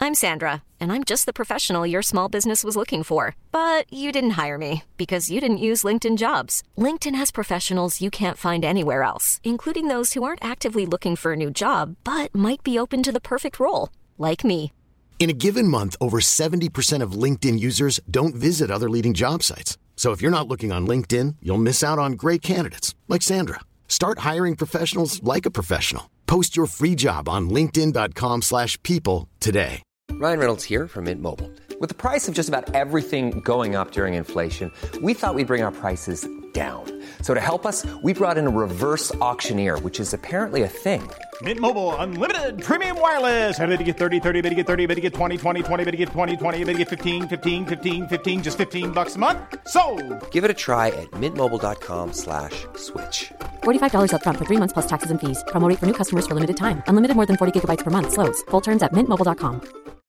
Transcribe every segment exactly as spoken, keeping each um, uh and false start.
I'm Sandra, and I'm just the professional your small business was looking for. But you didn't hire me because you didn't use LinkedIn Jobs. LinkedIn has professionals you can't find anywhere else, including those who aren't actively looking for a new job, but might be open to the perfect role, like me. In a given month, over seventy percent of LinkedIn users don't visit other leading job sites. So if you're not looking on LinkedIn, you'll miss out on great candidates like Sandra. Start hiring professionals like a professional. Post your free job on linkedin dot com slash people today. Ryan Reynolds here from Mint Mobile. With the price of just about everything going up during inflation, we thought we'd bring our prices down. So to help us, we brought in a reverse auctioneer, which is apparently a thing. Mint Mobile Unlimited Premium Wireless. How to get thirty, thirty, how to get thirty, how to get twenty, twenty, twenty, how to get twenty, twenty, how to get fifteen, fifteen, fifteen, fifteen, just fifteen bucks a month? Sold! Give it a try at mintmobile.com slash switch. forty-five dollars up front for three months plus taxes and fees. Promo rate for new customers for limited time. Unlimited more than forty gigabytes per month. Slows full terms at mint mobile dot com.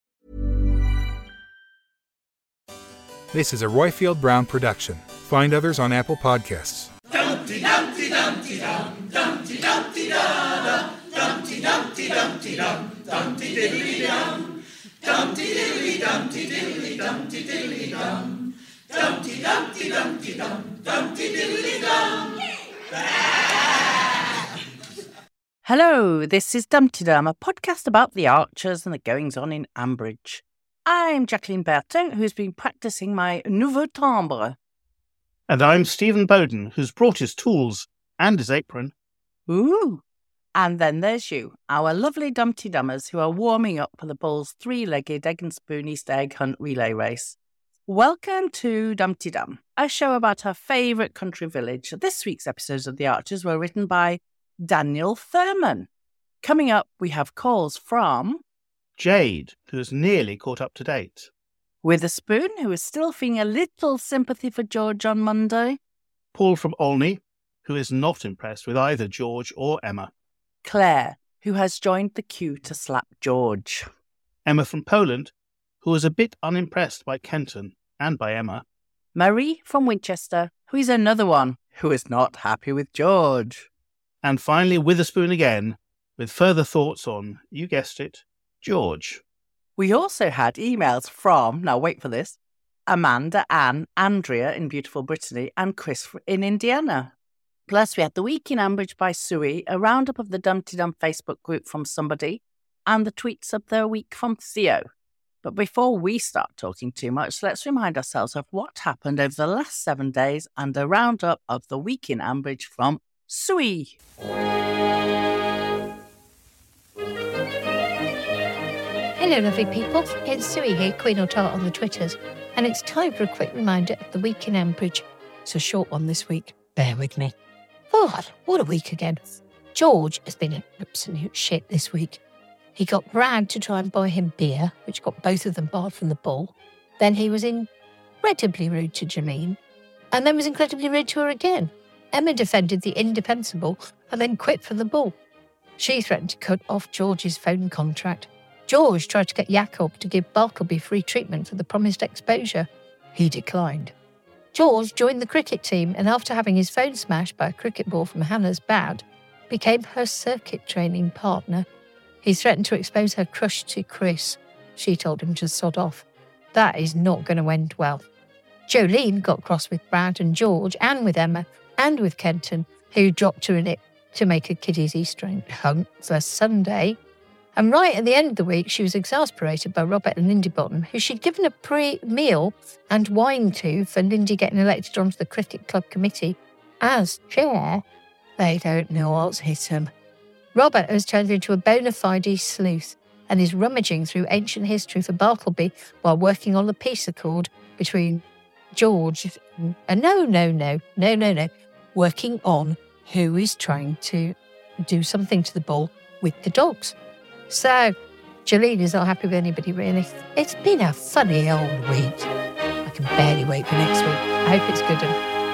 This is a Royfield Brown production. Find others on Apple Podcasts. Dumpty Dumpty Dumpty Dum Dumpty Dumpty Da Da Dumpty Dumpty Dumpty Dum Dumpty Diddly Dum Dumpty Diddly Dumpty Diddly Dumpty Diddly Dum Dumpty Dumpty Dumpty Dum Dumpty Diddly Dum. Hello, this is Dumpty Dum, a podcast about the Archers and the goings on in Ambridge. I'm Jacqueline Bertin, who's been practising my nouveau timbre. And I'm Stephen Bowden, who's brought his tools and his apron. Ooh! And then there's you, our lovely Dumpty Dummers, who are warming up for the Bull's three-legged egg and spoon Easter egg hunt relay race. Welcome to Dumpty Dum, a show about our favourite country village. This week's episodes of The Archers were written by Daniel Thurman. Coming up, we have calls from Jade, who's nearly caught up to date. Witherspoon, who is still feeling a little sympathy for George on Monday. Paul from Olney, who is not impressed with either George or Emma. Claire, who has joined the queue to slap George. Emma from Poland, who is a bit unimpressed by Kenton and by Emma. Marie from Winchester, who is another one who is not happy with George. And finally, Witherspoon again, with further thoughts on, you guessed it, George. We also had emails from, now wait for this, Amanda, Anne, Andrea in beautiful Brittany, and Chris in Indiana. Plus, we had The Week in Ambridge by Sui, a roundup of the Dumpty Dum Facebook group from somebody, and the tweets of the week from Theo. But before we start talking too much, let's remind ourselves of what happened over the last seven days and a roundup of The Week in Ambridge from Sui. Hello, lovely people. It's Sui here, Queen or Tart on the Twitters, and it's time for a quick reminder of the week in Ambridge. It's a short one this week. Bear with me. Oh, what a week again. George has been an absolute shit this week. He got Brad to try and buy him beer, which got both of them barred from the Bull. Then he was incredibly rude to Jolene, and then was incredibly rude to her again. Emma defended the indefensible and then quit for the Bull. She threatened to cut off George's phone contract. George tried to get Jacob to give Bartleby free treatment for the promised exposure. He declined. George joined the cricket team and after having his phone smashed by a cricket ball from Hannah's bat, became her circuit training partner. He threatened to expose her crush to Chris. She told him to sod off. That is not going to end well. Jolene got cross with Brad and George and with Emma and with Kenton, who dropped her in it to make a kiddies Easter egg hunt for Sunday. And right at the end of the week, she was exasperated by Robert and Lindy Bottom, who she'd given a pre-meal and wine to for Lindy getting elected onto the cricket club committee as chair. They don't know what's hit them. Robert has turned into a bona fide sleuth and is rummaging through ancient history for Bartleby while working on the peace accord between George and... Uh, no, no, no, no, no, no. Working on who is trying to do something to the Bull with the dogs. So, Jolene is not happy with anybody, really. It's been a funny old week. I can barely wait for next week. I hope it's good.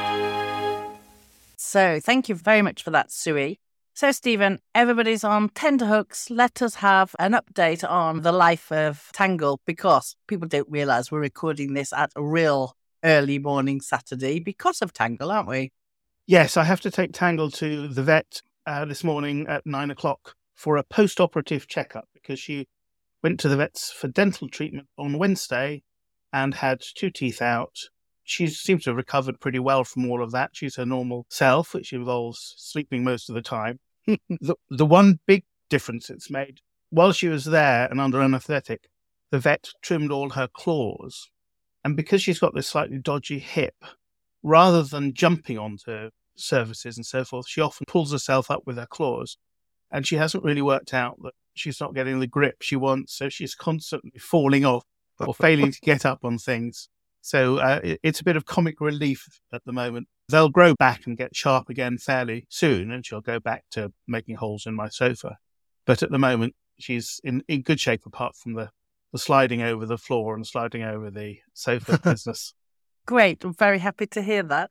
And... So, thank you very much for that, Sui. So, Stephen, everybody's on tenterhooks. Let us have an update on the life of Tangle, because people don't realise we're recording this at a real early morning Saturday because of Tangle, aren't we? Yes, I have to take Tangle to the vet uh, this morning at nine o'clock for a post-operative checkup because she went to the vets for dental treatment on Wednesday and had two teeth out. She seems to have recovered pretty well from all of that. She's her normal self, which involves sleeping most of the time. the, the one big difference it's made, while she was there and under anaesthetic, the vet trimmed all her claws. And because she's got this slightly dodgy hip, rather than jumping onto surfaces and so forth, she often pulls herself up with her claws. And she hasn't really worked out that she's not getting the grip she wants, so she's constantly falling off or failing to get up on things. So uh, it, it's a bit of comic relief at the moment. They'll grow back and get sharp again fairly soon, and she'll go back to making holes in my sofa. But at the moment, she's in, in good shape apart from the, the sliding over the floor and sliding over the sofa business. Great. I'm very happy to hear that.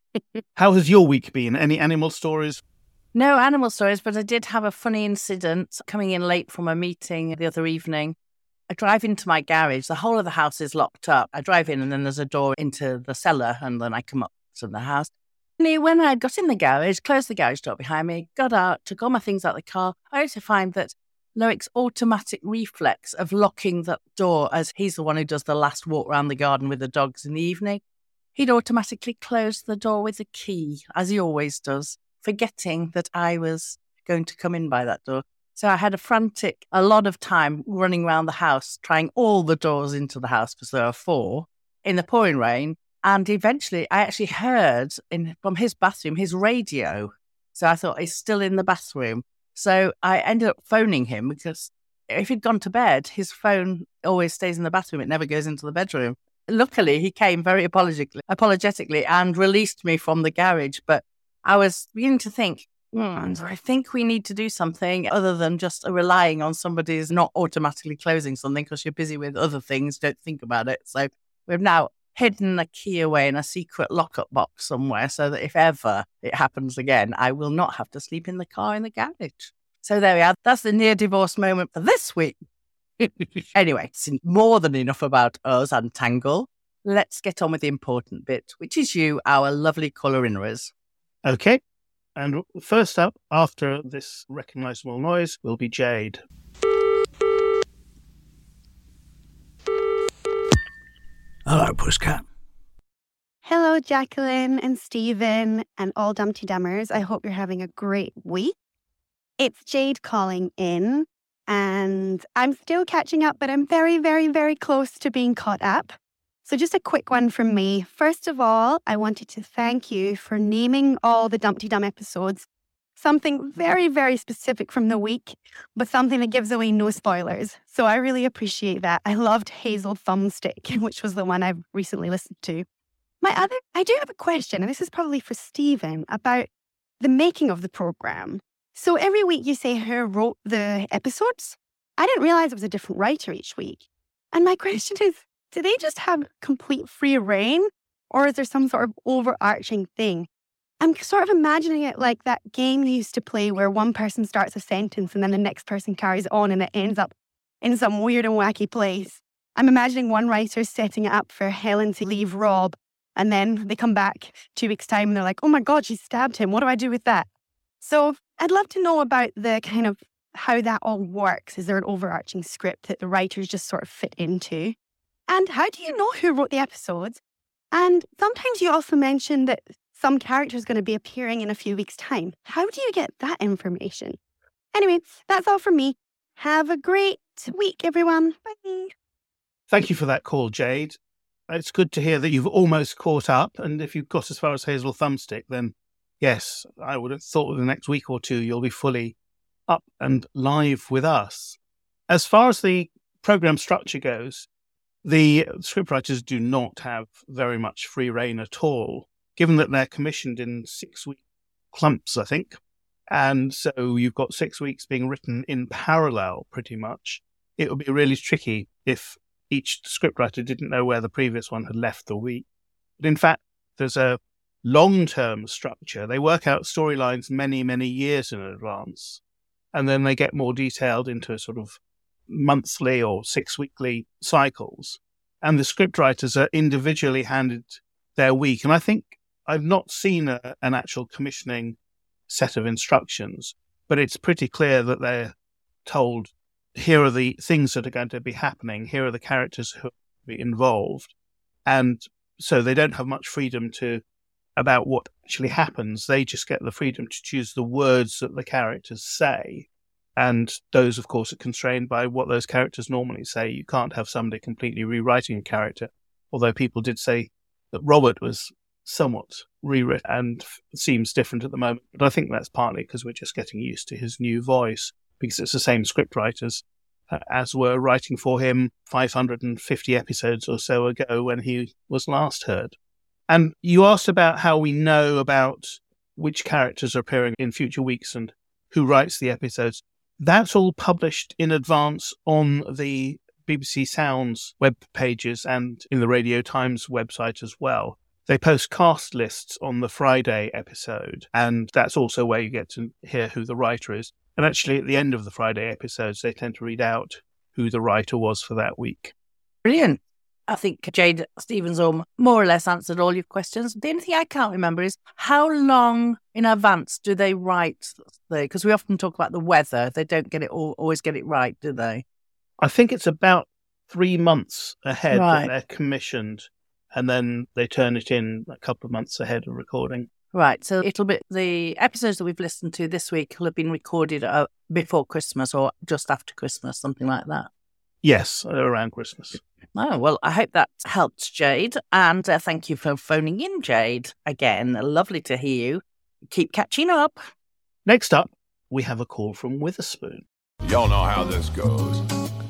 How has your week been? Any animal stories? No animal stories, but I did have a funny incident coming in late from a meeting the other evening. I drive into my garage. The whole of the house is locked up. I drive in and then there's a door into the cellar and then I come up to the house. And when I got in the garage, closed the garage door behind me, got out, took all my things out of the car, I had to find that Loic's automatic reflex of locking that door, as he's the one who does the last walk around the garden with the dogs in the evening, he'd automatically close the door with a key, as he always does, forgetting that I was going to come in by that door. So I had a frantic, a lot of time running around the house, trying all the doors into the house, because there are four, in the pouring rain. And eventually I actually heard in from his bathroom, his radio. So I thought he's still in the bathroom. So I ended up phoning him because if he'd gone to bed, his phone always stays in the bathroom. It never goes into the bedroom. Luckily, he came very apologetically, apologetically and released me from the garage. But I was beginning to think, mm, I think we need to do something other than just relying on somebody's not automatically closing something because you're busy with other things. Don't think about it. So we've now hidden a key away in a secret lockup box somewhere so that if ever it happens again, I will not have to sleep in the car in the garage. So there we are. That's the near divorce moment for this week. Anyway, it's more than enough about us and Tangle. Let's get on with the important bit, which is you, our lovely colour-inners. Okay. And first up, after this recognisable noise, will be Jade. Hello, Pusscat. Hello, Jacqueline and Stephen and all Dumpty Dummers. I hope you're having a great week. It's Jade calling in, and I'm still catching up, but I'm very, very, very close to being caught up. So just a quick one from me. First of all, I wanted to thank you for naming all the Dumpty Dum episodes something very, very specific from the week, but something that gives away no spoilers. So I really appreciate that. I loved Hazel Thumbstick, which was the one I've recently listened to. My other, I do have a question, and this is probably for Stephen, about the making of the program. So every week you say who wrote the episodes. I didn't realize it was a different writer each week. And my question is, do they just have complete free reign, or is there some sort of overarching thing? I'm sort of imagining it like that game they used to play where one person starts a sentence and then the next person carries on and it ends up in some weird and wacky place. I'm imagining one writer setting it up for Helen to leave Rob, and then they come back two weeks' time and they're like, oh my God, she stabbed him. What do I do with that? So I'd love to know about the kind of how that all works. Is there an overarching script that the writers just sort of fit into? And how do you know who wrote the episodes? And sometimes you also mentioned that some character is going to be appearing in a few weeks' time. How do you get that information? Anyway, that's all from me. Have a great week, everyone. Bye. Thank you for that call, Jade. It's good to hear that you've almost caught up. And if you've got as far as Hazel Thumbstick, then yes, I would have thought in the next week or two you'll be fully up and live with us. As far as the program structure goes, the scriptwriters do not have very much free reign at all, given that they're commissioned in six-week clumps, I think. And so you've got six weeks being written in parallel, pretty much. It would be really tricky if each scriptwriter didn't know where the previous one had left the week. But in fact, there's a long-term structure. They work out storylines many, many years in advance, and then they get more detailed into sort of monthly or six-weekly cycles. And the scriptwriters are individually handed their week. And I think I've not seen a, an actual commissioning set of instructions, but it's pretty clear that they're told here are the things that are going to be happening. Here are the characters who will be involved. And so they don't have much freedom to about what actually happens. They just get the freedom to choose the words that the characters say. And those, of course, are constrained by what those characters normally say. You can't have somebody completely rewriting a character, although people did say that Robert was somewhat rewritten and seems different at the moment. But I think that's partly because we're just getting used to his new voice, because it's the same scriptwriters uh, as were writing for him five hundred fifty episodes or so ago when he was last heard. And you asked about how we know about which characters are appearing in future weeks and who writes the episodes. That's all published in advance on the B B C Sounds web pages and in the Radio Times website as well. They post cast lists on the Friday episode, and that's also where you get to hear who the writer is. And actually, at the end of the Friday episodes, they tend to read out who the writer was for that week. Brilliant. I think Jade Stevens-Orme more or less answered all your questions. The only thing I can't remember is how long in advance do they write? Because we often talk about the weather. They don't get it all, always get it right, do they? I think it's about three months ahead Right. that they're commissioned, and then they turn it in a couple of months ahead of recording. Right, so it'll be the episodes that we've listened to this week will have been recorded uh, before Christmas or just after Christmas, something like that. Yes, around Christmas. Oh, well, I hope that helped, Jade. And uh, thank you for phoning in, Jade. Again, lovely to hear you. Keep catching up. Next up, we have a call from Witherspoon. Y'all know how this goes.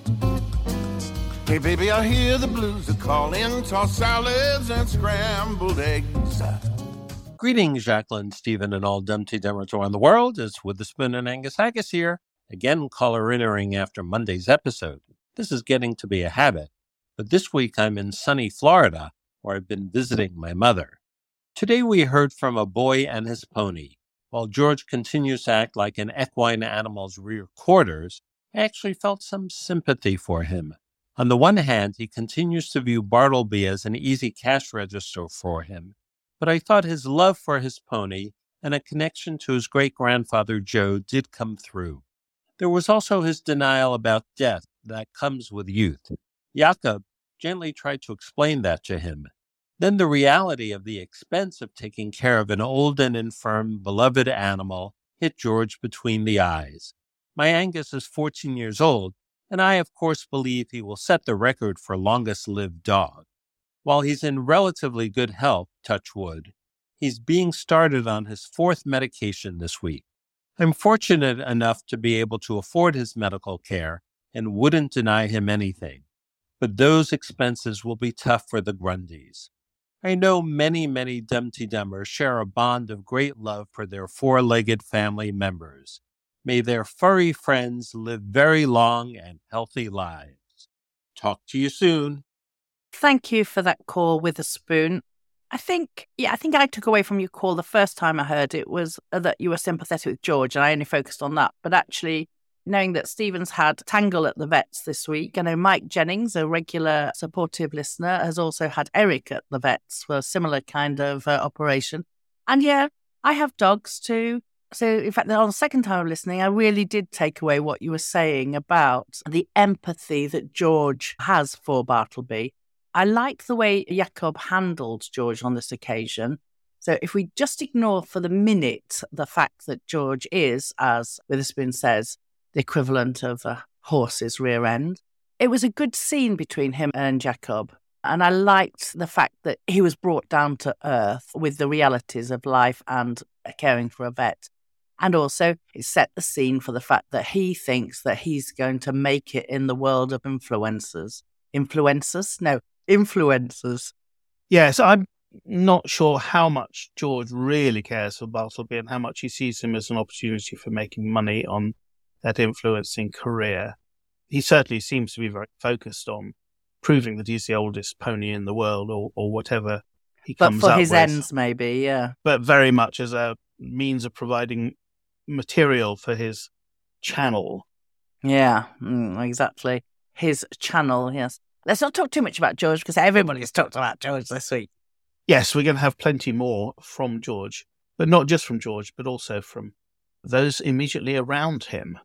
Hey, baby, I hear the blues are calling. Toss salads and scrambled eggs. Greetings, Jacqueline, Stephen, and all Dumpty Dummers around the world. It's Witherspoon and Angus Haggis here. Again, caller entering after Monday's episode. This is getting to be a habit. But this week I'm in sunny Florida, where I've been visiting my mother. Today we heard from a boy and his pony. While George continues to act like an equine animal's rear quarters, I actually felt some sympathy for him. On the one hand, he continues to view Bartleby as an easy cash register for him, but I thought his love for his pony and a connection to his great-grandfather Joe did come through. There was also his denial about death that comes with youth. Jakob gently tried to explain that to him. Then the reality of the expense of taking care of an old and infirm, beloved animal hit George between the eyes. My Angus is fourteen years old, and I, of course, believe he will set the record for longest-lived dog. While he's in relatively good health, touch wood, he's being started on his fourth medication this week. I'm fortunate enough to be able to afford his medical care and wouldn't deny him anything. But those expenses will be tough for the Grundys. I know many, many Dumpty Dummers share a bond of great love for their four-legged family members. May their furry friends live very long and healthy lives. Talk to you soon. Thank you for that call, Witherspoon. I think, yeah, I think I took away from your call the first time I heard it was that you were sympathetic with George, and I only focused on that. But actually, knowing that Stephen's had Tangle at the vets this week, I know Mike Jennings, a regular supportive listener, has also had Eric at the vets for a similar kind of uh, operation. And yeah, I have dogs too. So in fact, on the second time of listening, I really did take away what you were saying about the empathy that George has for Bartleby. I like the way Jakob handled George on this occasion. So if we just ignore for the minute the fact that George is, as Witherspoon says, the equivalent of a horse's rear end, it was a good scene between him and Jakob. And I liked the fact that he was brought down to earth with the realities of life and caring for a vet. And also it set the scene for the fact that he thinks that he's going to make it in the world of influencers. Influencers? No, influencers. Yes, I'm not sure how much George really cares for Bartleby and how much he sees him as an opportunity for making money on that influencing career. He certainly seems to be very focused on proving that he's the oldest pony in the world or, or whatever he but comes for up his with. ends, maybe, yeah. But very much as a means of providing material for his channel. Yeah, mm, exactly. His channel, yes. Let's not talk too much about George because everybody's talked about George this week. Yes, we're going to have plenty more from George, but not just from George, but also from those immediately around him.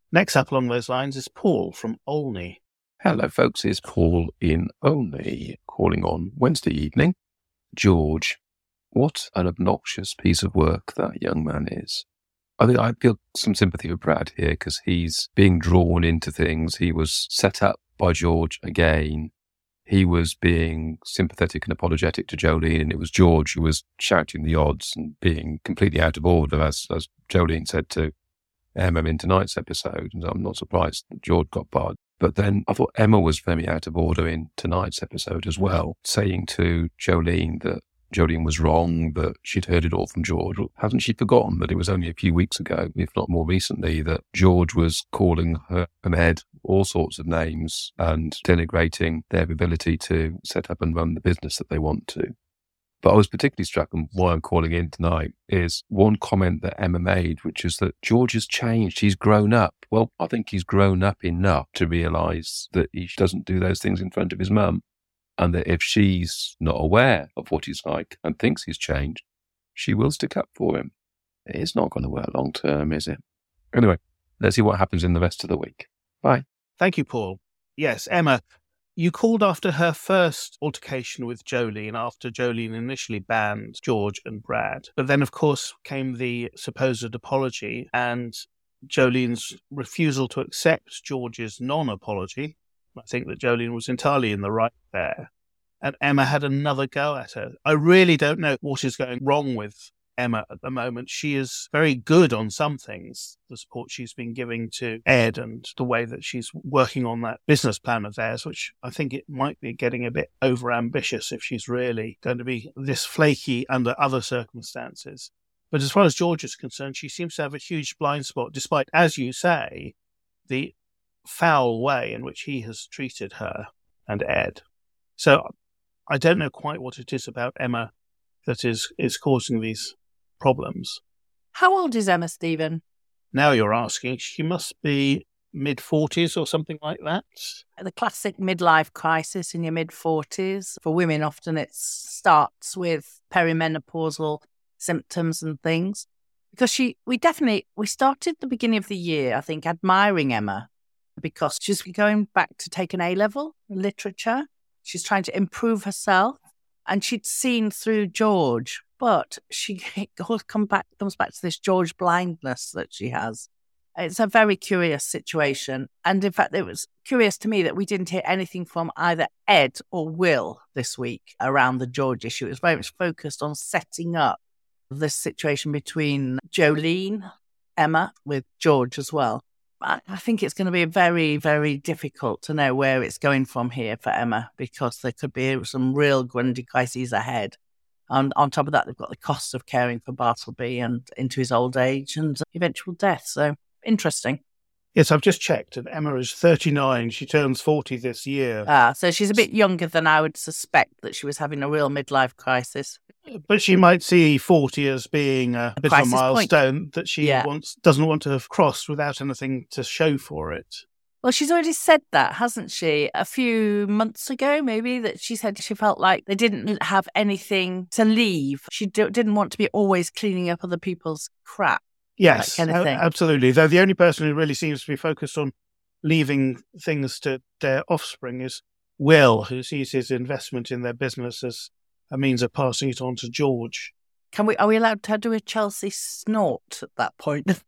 Next up along those lines is Paul from Olney. Hello, folks. It's Paul in Olney, calling on Wednesday evening. George, what an obnoxious piece of work that young man is. I think I feel some sympathy with Brad here because he's being drawn into things. He was set up by George again. He was being sympathetic and apologetic to Jolene, and it was George who was shouting the odds and being completely out of order, as, as Jolene said to Emma in tonight's episode. And I'm not surprised that George got barred. But then I thought Emma was very out of order in tonight's episode as well, saying to Jolene that Jolene was wrong, that she'd heard it all from George. Hasn't she forgotten that it was only a few weeks ago, if not more recently, that George was calling her and Ed all sorts of names and denigrating their ability to set up and run the business that they want to? But I was particularly struck, and why I'm calling in tonight, is one comment that Emma made, which is that George has changed. He's grown up. Well, I think he's grown up enough to realise that he doesn't do those things in front of his mum. And that if she's not aware of what he's like and thinks he's changed, she will stick up for him. It's not going to work long term, is it? Anyway, let's see what happens in the rest of the week. Bye. Thank you, Paul. Yes, Emma, you called after her first altercation with Jolene, after Jolene initially banned George and Brad. But then, of course, came the supposed apology and Jolene's refusal to accept George's non-apology. I think that Jolene was entirely in the right there. And Emma had another go at her. I really don't know what is going wrong with Emma at the moment. She is very good on some things, the support she's been giving to Ed and the way that she's working on that business plan of theirs, which I think it might be getting a bit overambitious if she's really going to be this flaky under other circumstances. But as far as George is concerned, she seems to have a huge blind spot, despite, as you say, the foul way in which he has treated her and Ed. So I don't know quite what it is about Emma that is, is causing these problems. How old is Emma, Stephen? Now you're asking. She must be mid-forties or something like that. The classic midlife crisis in your mid-forties. For women, often it starts with perimenopausal symptoms and things. Because she, we definitely, we started the beginning of the year, I think, admiring Emma because she's going back to take an A-level in literature. She's trying to improve herself. And she'd seen through George, but she always come back, comes back to this George blindness that she has. It's a very curious situation. And in fact, it was curious to me that we didn't hear anything from either Ed or Will this week around the George issue. It was very much focused on setting up this situation between Jolene, Emma, with George as well. I think it's going to be very, very difficult to know where it's going from here for Emma because there could be some real Grundy crises ahead. And on top of that, they've got the costs of caring for Bartleby and into his old age and eventual death. So interesting. Yes, I've just checked, and Emma is thirty-nine. She turns forty this year. Ah, so she's a bit younger than I would suspect that she was having a real midlife crisis. But she might see forty as being a, a bit crisis of a milestone point. that she yeah. wants doesn't want to have crossed without anything to show for it. Well, she's already said that, hasn't she? A few months ago, maybe, that she said she felt like they didn't have anything to leave. She do- didn't want to be always cleaning up other people's crap. Yes, kind of a- absolutely. Though the only person who really seems to be focused on leaving things to their offspring is Will, who sees his investment in their business as a means of passing it on to George. Can we? Are we allowed to do a Chelsea snort at that point?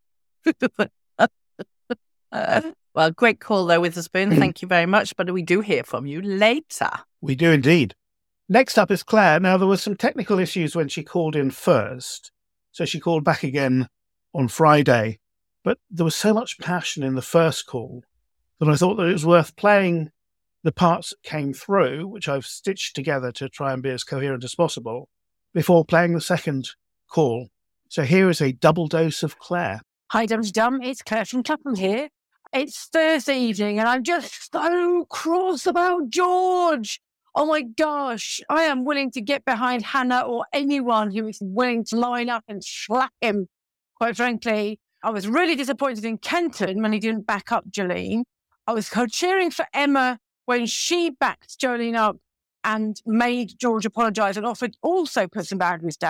uh, well, great call there, Witherspoon. Thank you very much. But we do hear from you later. We do indeed. Next up is Claire. Now, there were some technical issues when she called in first, so she called back again on Friday. But there was so much passion in the first call that I thought that it was worth playing the parts that came through, which I've stitched together to try and be as coherent as possible, before playing the second call. So here is a double dose of Claire. Hi, Dumpty Dum. It's Claire from Clapham here. It's Thursday evening and I'm just so cross about George. Oh my gosh, I am willing to get behind Hannah or anyone who is willing to line up and slap him. Quite frankly, I was really disappointed in Kenton when he didn't back up Jolene. I was cheering for Emma when she backed Jolene up and made George apologise and offered also put some boundaries down.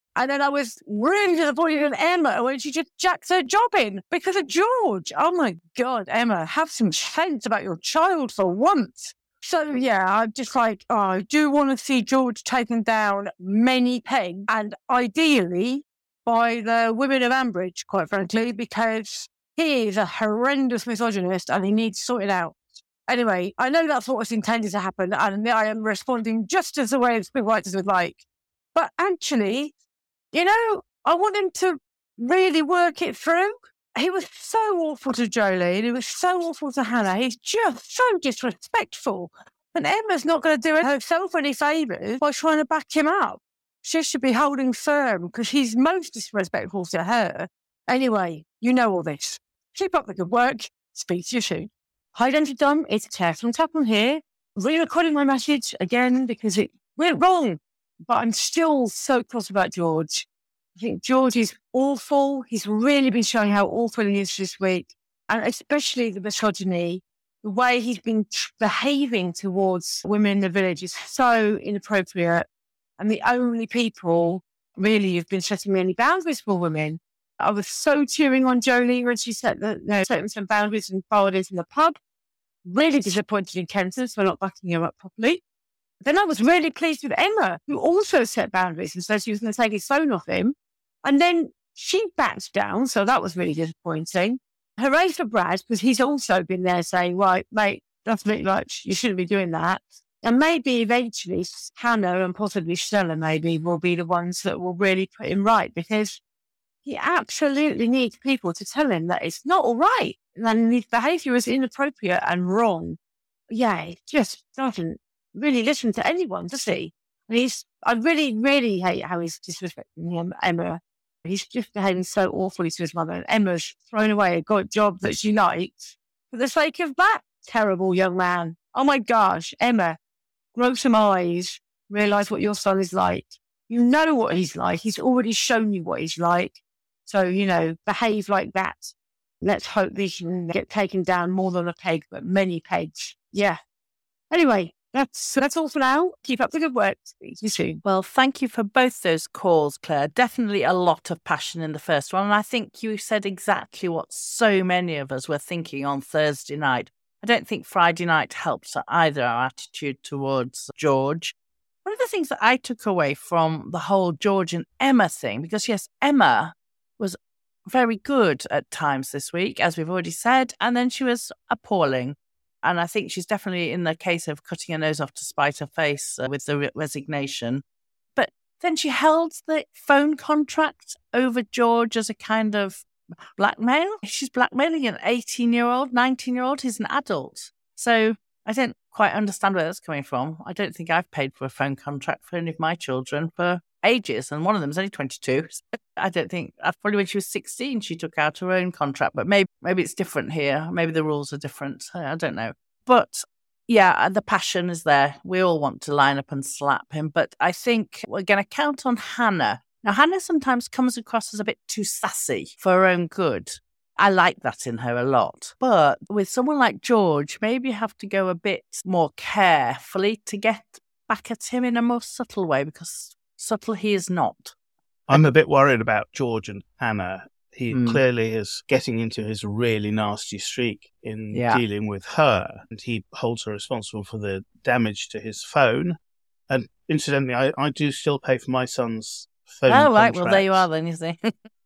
And then I was really disappointed in Emma when she just jacked her job in because of George. Oh my God, Emma, have some sense about your child for once. So yeah, I'm just like, oh, I do want to see George taken down many pegs, and ideally by the women of Ambridge, quite frankly, because he is a horrendous misogynist and he needs sorted out. Anyway, I know that's what was intended to happen, and I am responding just as the way the writers would like. But actually, you know, I want him to really work it through. He was so awful to Jolene. He was so awful to Hannah. He's just so disrespectful. And Emma's not going to do herself any favours by trying to back him up. She should be holding firm because he's most disrespectful to her. Anyway, you know all this. Keep up the good work. Speak to you soon. Hi, Dum Dum. It's Claire from Clapham here. Re-recording my message again because it went wrong. But I'm still so cross about George. I think George is awful. He's really been showing how awful he is this week. And especially the misogyny, the way he's been t- behaving towards women in the village is so inappropriate. And the only people really who've been setting any boundaries for women. I was so cheering on Jolene when she set the, you know, setting some boundaries and followed it in the pub. Really disappointed in Kenton for not backing him up properly. Then I was really pleased with Emma, who also set boundaries and said she was going to take his phone off him. And then she backed down, so that was really disappointing. Hooray for Brad, because he's also been there saying, right, mate, that's really like, you shouldn't be doing that. And maybe eventually Hannah and possibly Stella maybe will be the ones that will really put him right, because he absolutely needs people to tell him that it's not all right. And his behaviour is inappropriate and wrong. Yeah, he just doesn't really listen to anyone, does he? And he's, I really, really hate how he's disrespecting him, Emma. He's just behaving so awfully to his mother. And Emma's thrown away a good job that she liked for the sake of that terrible young man. Oh my gosh, Emma, grow some eyes, realise what your son is like. You know what he's like. He's already shown you what he's like. So, you know, behave like that. Let's hope he can get taken down more than a peg, but many pegs. Yeah. Anyway, that's that's all for now. Keep up the good work. See you soon. Well, thank you for both those calls, Claire. Definitely a lot of passion in the first one. And I think you said exactly what so many of us were thinking on Thursday night. I don't think Friday night helped either our attitude towards George. One of the things that I took away from the whole George and Emma thing, because yes, Emma was very good at times this week, as we've already said, and then she was appalling. And I think she's definitely in the case of cutting her nose off to spite her face uh, with the re- resignation. But then she held the phone contract over George as a kind of blackmail. She's blackmailing an eighteen-year-old, nineteen-year-old. He's an adult. So I don't quite understand where that's coming from. I don't think I've paid for a phone contract for any of my children for ages, and one of them's only twenty-two. I don't think, probably when she was sixteen, she took out her own contract, but maybe maybe it's different here. Maybe the rules are different. I don't know. But yeah, the passion is there. We all want to line up and slap him, but I think we're going to count on Hannah. Now, Hannah sometimes comes across as a bit too sassy for her own good. I like that in her a lot. But with someone like George, maybe you have to go a bit more carefully to get back at him in a more subtle way, because subtle he is not. I'm a bit worried about George and Hannah. He Mm. clearly is getting into his really nasty streak in Yeah. dealing with her. And he holds her responsible for the damage to his phone. And incidentally, I, I do still pay for my son's phone Oh, right. Well, there you contract. are then, you see.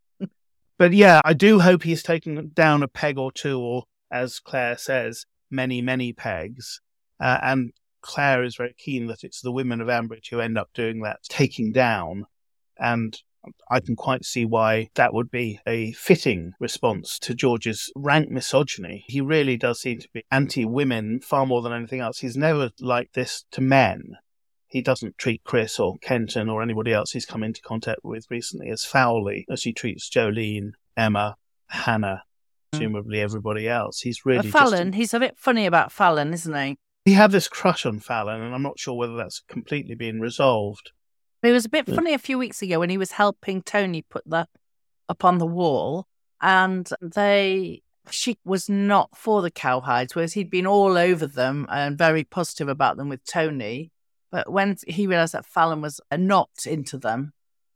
But yeah, I do hope he's taken down a peg or two, or as Claire says, many, many pegs. Uh, and Claire is very keen that it's the women of Ambridge who end up doing that taking down. And I can quite see why that would be a fitting response to George's rank misogyny. He really does seem to be anti-women far more than anything else. He's never like this to men. He doesn't treat Chris or Kenton or anybody else he's come into contact with recently as foully as he treats Jolene, Emma, Hannah, presumably everybody else. He's really But Fallon, just... he's a bit funny about Fallon, isn't he? He had this crush on Fallon, and I'm not sure whether that's completely been resolved. He was a bit Yeah. funny a few weeks ago when he was helping Tony put that up on the wall, and they she was not for the cowhides, whereas he'd been all over them and very positive about them with Tony. But when he realised that Fallon was not into them,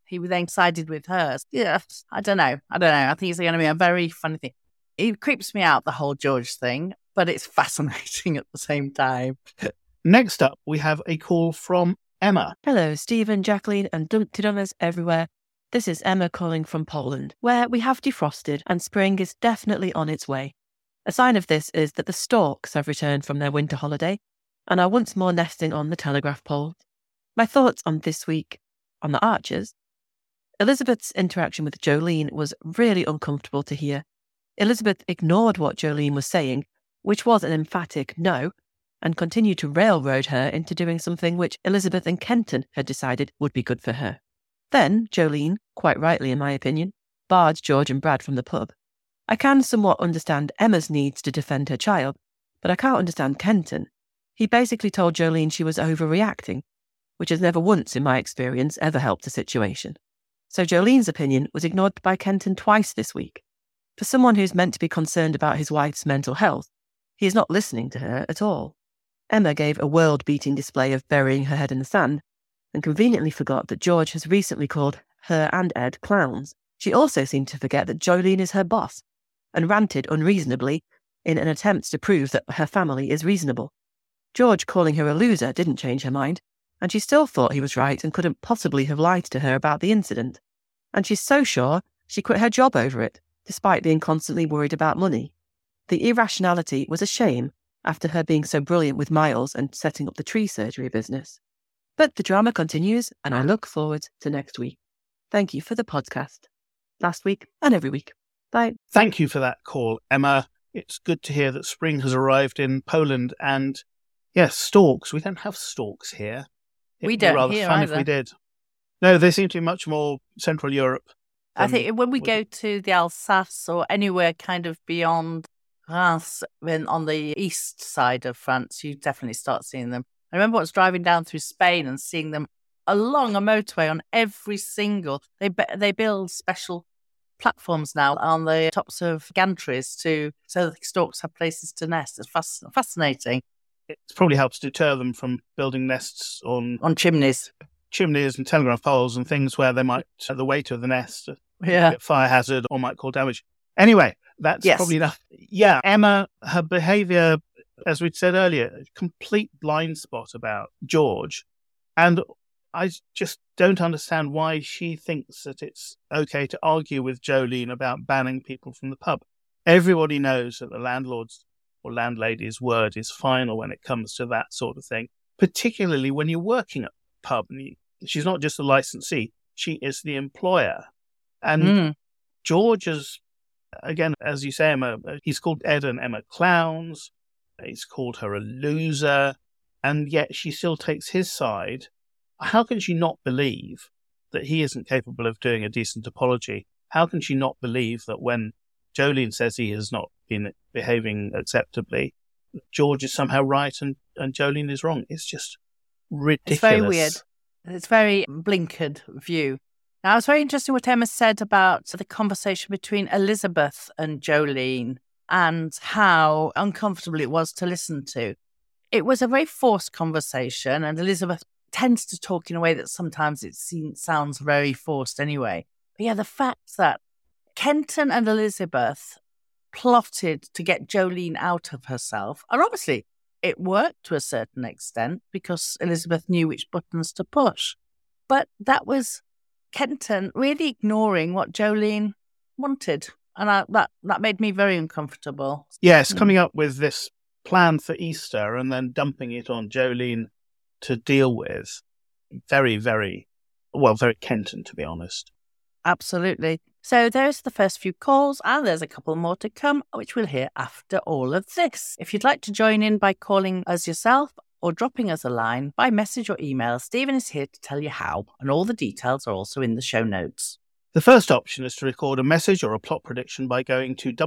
he then sided with hers. Yeah, I don't know. I don't know. I think it's going to be a very funny thing. It creeps me out, the whole George thing, but it's fascinating at the same time. Next up, we have a call from Emma. Hello, Stephen, Jacqueline, and Dumpty Dummers everywhere. This is Emma calling from Poland, where we have defrosted and spring is definitely on its way. A sign of this is that the storks have returned from their winter holiday and are once more nesting on the telegraph poles. My thoughts on this week on the Archers. Elizabeth's interaction with Jolene was really uncomfortable to hear. Elizabeth ignored what Jolene was saying, which was an emphatic no, and continued to railroad her into doing something which Elizabeth and Kenton had decided would be good for her. Then Jolene, quite rightly in my opinion, barred George and Brad from the pub. I can somewhat understand Emma's needs to defend her child, but I can't understand Kenton. He basically told Jolene she was overreacting, which has never once, in my experience, ever helped the situation. So Jolene's opinion was ignored by Kenton twice this week. For someone who's meant to be concerned about his wife's mental health, he is not listening to her at all. Emma gave a world-beating display of burying her head in the sand, and conveniently forgot that George has recently called her and Ed clowns. She also seemed to forget that Jolene is her boss, and ranted unreasonably in an attempt to prove that her family is reasonable. George calling her a loser didn't change her mind, and she still thought he was right and couldn't possibly have lied to her about the incident. And she's so sure she quit her job over it, despite being constantly worried about money. The irrationality was a shame after her being so brilliant with Miles and setting up the tree surgery business. But the drama continues, and I look forward to next week. Thank you for the podcast. Last week and every week. Bye. Thank you for that call, Emma. It's good to hear that spring has arrived in Poland. And yes, storks. We don't have storks here. It'd we don't be rather here fun either. if we did. No, they seem to be much more Central Europe. I think when we go to the Alsace or anywhere kind of beyond France, when on the east side of France, you definitely start seeing them. I remember once driving down through Spain and seeing them along a motorway on every single. They they build special platforms now on the tops of gantries to so that the storks have places to nest. It's fasc- fascinating. It probably helps deter them from building nests on on chimneys, chimneys and telegraph poles and things where they might uh, the weight of the nest, yeah, get fire hazard or might cause damage. Anyway, that's yes. probably enough. Yeah, Emma, her behaviour, as we'd said earlier, complete blind spot about George, and I just don't understand why she thinks that it's okay to argue with Jolene about banning people from the pub. Everybody knows that the landlord's or landlady's word is final when it comes to that sort of thing, particularly when you're working at a pub. And you, she's not just a licensee, she is the employer. And mm. George is, again, as you say, Emma, he's called Ed and Emma clowns. He's called her a loser. And yet she still takes his side. How can she not believe that he isn't capable of doing a decent apology? How can she not believe that when Jolene says he has not been behaving acceptably, George is somehow right and, and Jolene is wrong? It's just ridiculous. It's very weird. It's a very blinkered view. Now, it's very interesting what Emma said about the conversation between Elizabeth and Jolene and how uncomfortable it was to listen to. It was a very forced conversation, and Elizabeth tends to talk in a way that sometimes it seems, sounds very forced anyway. But yeah, the fact that Kenton and Elizabeth plotted to get Jolene out of herself, and obviously it worked to a certain extent because Elizabeth knew which buttons to push. But that was Kenton really ignoring what Jolene wanted. And I, that, that made me very uncomfortable. Yes, coming up with this plan for Easter and then dumping it on Jolene to deal with. Very, very, well, very Kenton, to be honest. Absolutely. So there's the first few calls, and there's a couple more to come, which we'll hear after all of this. If you'd like to join in by calling us yourself or dropping us a line by message or email, Stephen is here to tell you how, and all the details are also in the show notes. The first option is to record a message or a plot prediction by going to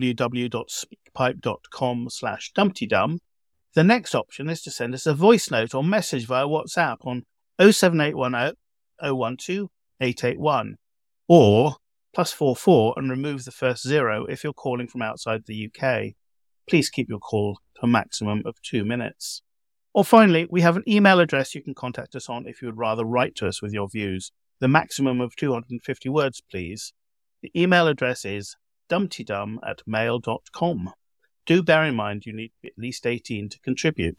www.speakpipe.com slash dumptydum. The next option is to send us a voice note or message via WhatsApp on oh seven eight one oh, oh one two, eight eight one or plus four four and remove the first zero if you're calling from outside the U K. Please keep your call to a maximum of two minutes. Or finally, we have an email address you can contact us on if you would rather write to us with your views. The maximum of two hundred fifty words, please. The email address is dumptydum at mail dot com. Do bear in mind you need to be at least eighteen to contribute.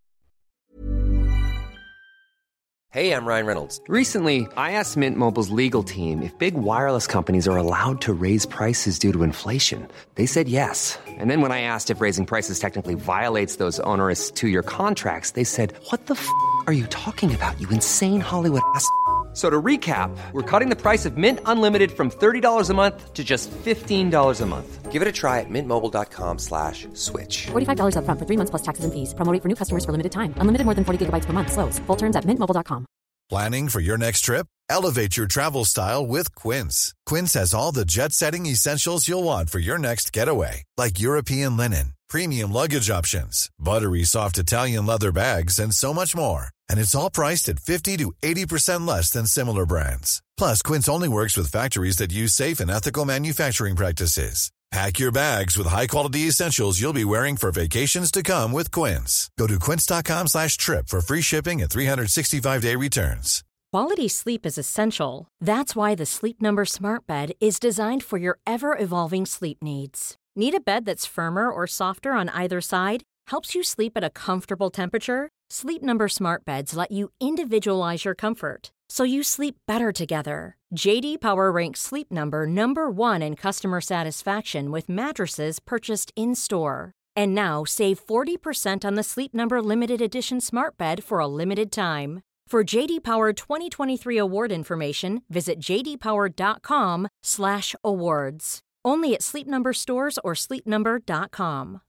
Hey, I'm Ryan Reynolds. Recently, I asked Mint Mobile's legal team if big wireless companies are allowed to raise prices due to inflation. They said yes. And then when I asked if raising prices technically violates those onerous two-year contracts, they said, "What the f*** are you talking about, you insane Hollywood ass f- So to recap, we're cutting the price of Mint Unlimited from thirty dollars a month to just fifteen dollars a month. Give it a try at mintmobile.com slash switch. forty-five dollars up front for three months plus taxes and fees. Promo rate for new customers for limited time. Unlimited more than forty gigabytes per month. Slows full terms at mint mobile dot com. Planning for your next trip? Elevate your travel style with Quince. Quince has all the jet-setting essentials you'll want for your next getaway, like European linen, premium luggage options, buttery soft Italian leather bags, and so much more. And it's all priced at fifty to eighty percent less than similar brands. Plus, Quince only works with factories that use safe and ethical manufacturing practices. Pack your bags with high-quality essentials you'll be wearing for vacations to come with Quince. Go to quince.com slash trip for free shipping and three sixty-five day returns. Quality sleep is essential. That's why the Sleep Number Smart Bed is designed for your ever-evolving sleep needs. Need a bed that's firmer or softer on either side? Helps you sleep at a comfortable temperature? Sleep Number Smart Beds let you individualize your comfort, so you sleep better together. J D Power ranks Sleep Number number one in customer satisfaction with mattresses purchased in-store. And now save forty percent on the Sleep Number Limited Edition Smart Bed for a limited time. For J D Power twenty twenty-three award information, visit jdpower.com slash awards. Only at Sleep Number stores or sleep number dot com.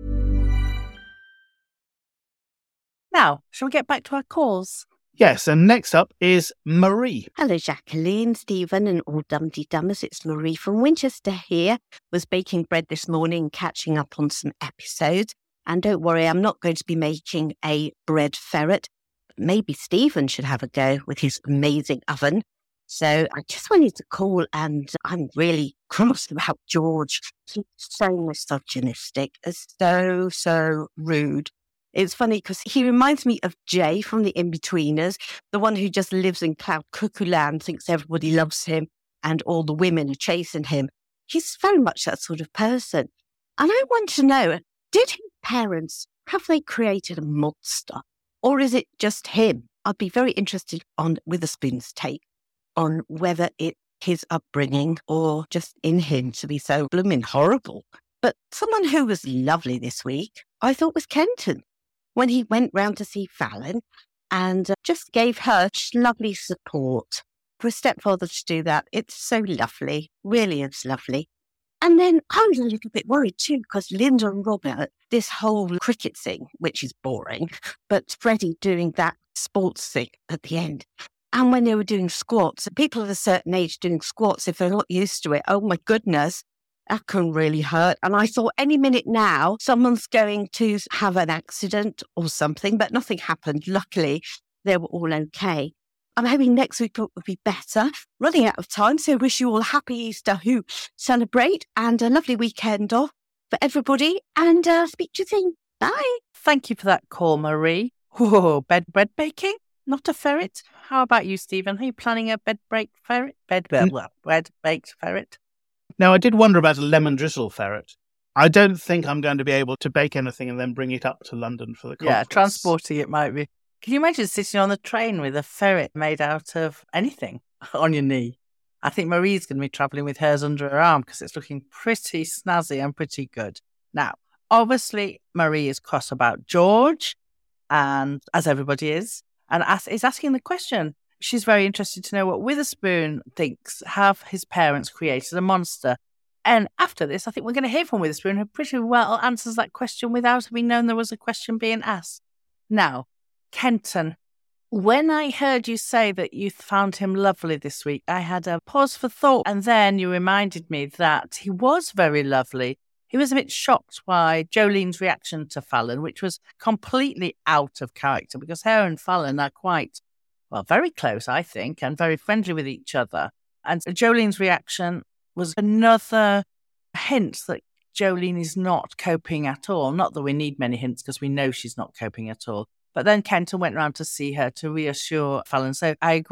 Now, shall we get back to our calls? Yes, and next up is Marie. Hello, Jacqueline, Stephen, and all Dumpty Dummers. It's Marie from Winchester here. Was baking bread this morning, catching up on some episodes. And don't worry, I'm not going to be making a bread ferret. Maybe Stephen should have a go with his amazing oven. So I just wanted to call, and I'm really cross about George. He's so misogynistic, so, so rude. It's funny because he reminds me of Jay from The In-Betweeners, the one who just lives in cloud cuckoo land, thinks everybody loves him and all the women are chasing him. He's very much that sort of person. And I want to know, did his parents, have they created a monster? Or is it just him? I'd be very interested on Witherspoon's take on whether it's his upbringing or just in him to be so blooming horrible. But someone who was lovely this week, I thought, was Kenton, when he went round to see Fallon and uh, just gave her lovely support. For a stepfather to do that, it's so lovely, really is lovely. And then I was a little bit worried too, because Linda and Robert, this whole cricket thing, which is boring, but Freddie doing that sports thing at the end. And when they were doing squats, people of a certain age doing squats, if they're not used to it, oh my goodness, that can really hurt. And I thought any minute now, someone's going to have an accident or something, but nothing happened. Luckily, they were all okay. I'm hoping next week will be better. Running out of time, so I wish you all a happy Easter who celebrate and a lovely weekend off for everybody. And uh, speak to you soon. Bye. Thank you for that call, Marie. Whoa, bed bread baking? Not a ferret? How about you, Stephen? Are you planning a bed break ferret? Bed, well, bread baked ferret? Now, I did wonder about a lemon drizzle ferret. I don't think I'm going to be able to bake anything and then bring it up to London for the conference. Yeah, transporting it might be. Can you imagine sitting on the train with a ferret made out of anything on your knee? I think Marie's going to be travelling with hers under her arm because it's looking pretty snazzy and pretty good. Now, obviously, Marie is cross about George, and as everybody is, and as, is asking the question. She's very interested to know what Witherspoon thinks. Have his parents created a monster? And after this, I think we're going to hear from Witherspoon, who pretty well answers that question without having known there was a question being asked. Now, Kenton, when I heard you say that you found him lovely this week, I had a pause for thought, and then you reminded me that he was very lovely. He was a bit shocked by Jolene's reaction to Fallon, which was completely out of character because her and Fallon are quite, well, very close, I think, and very friendly with each other. And Jolene's reaction was another hint that Jolene is not coping at all. Not that we need many hints because we know she's not coping at all. But then Kenton went round to see her to reassure Fallon. So I agree.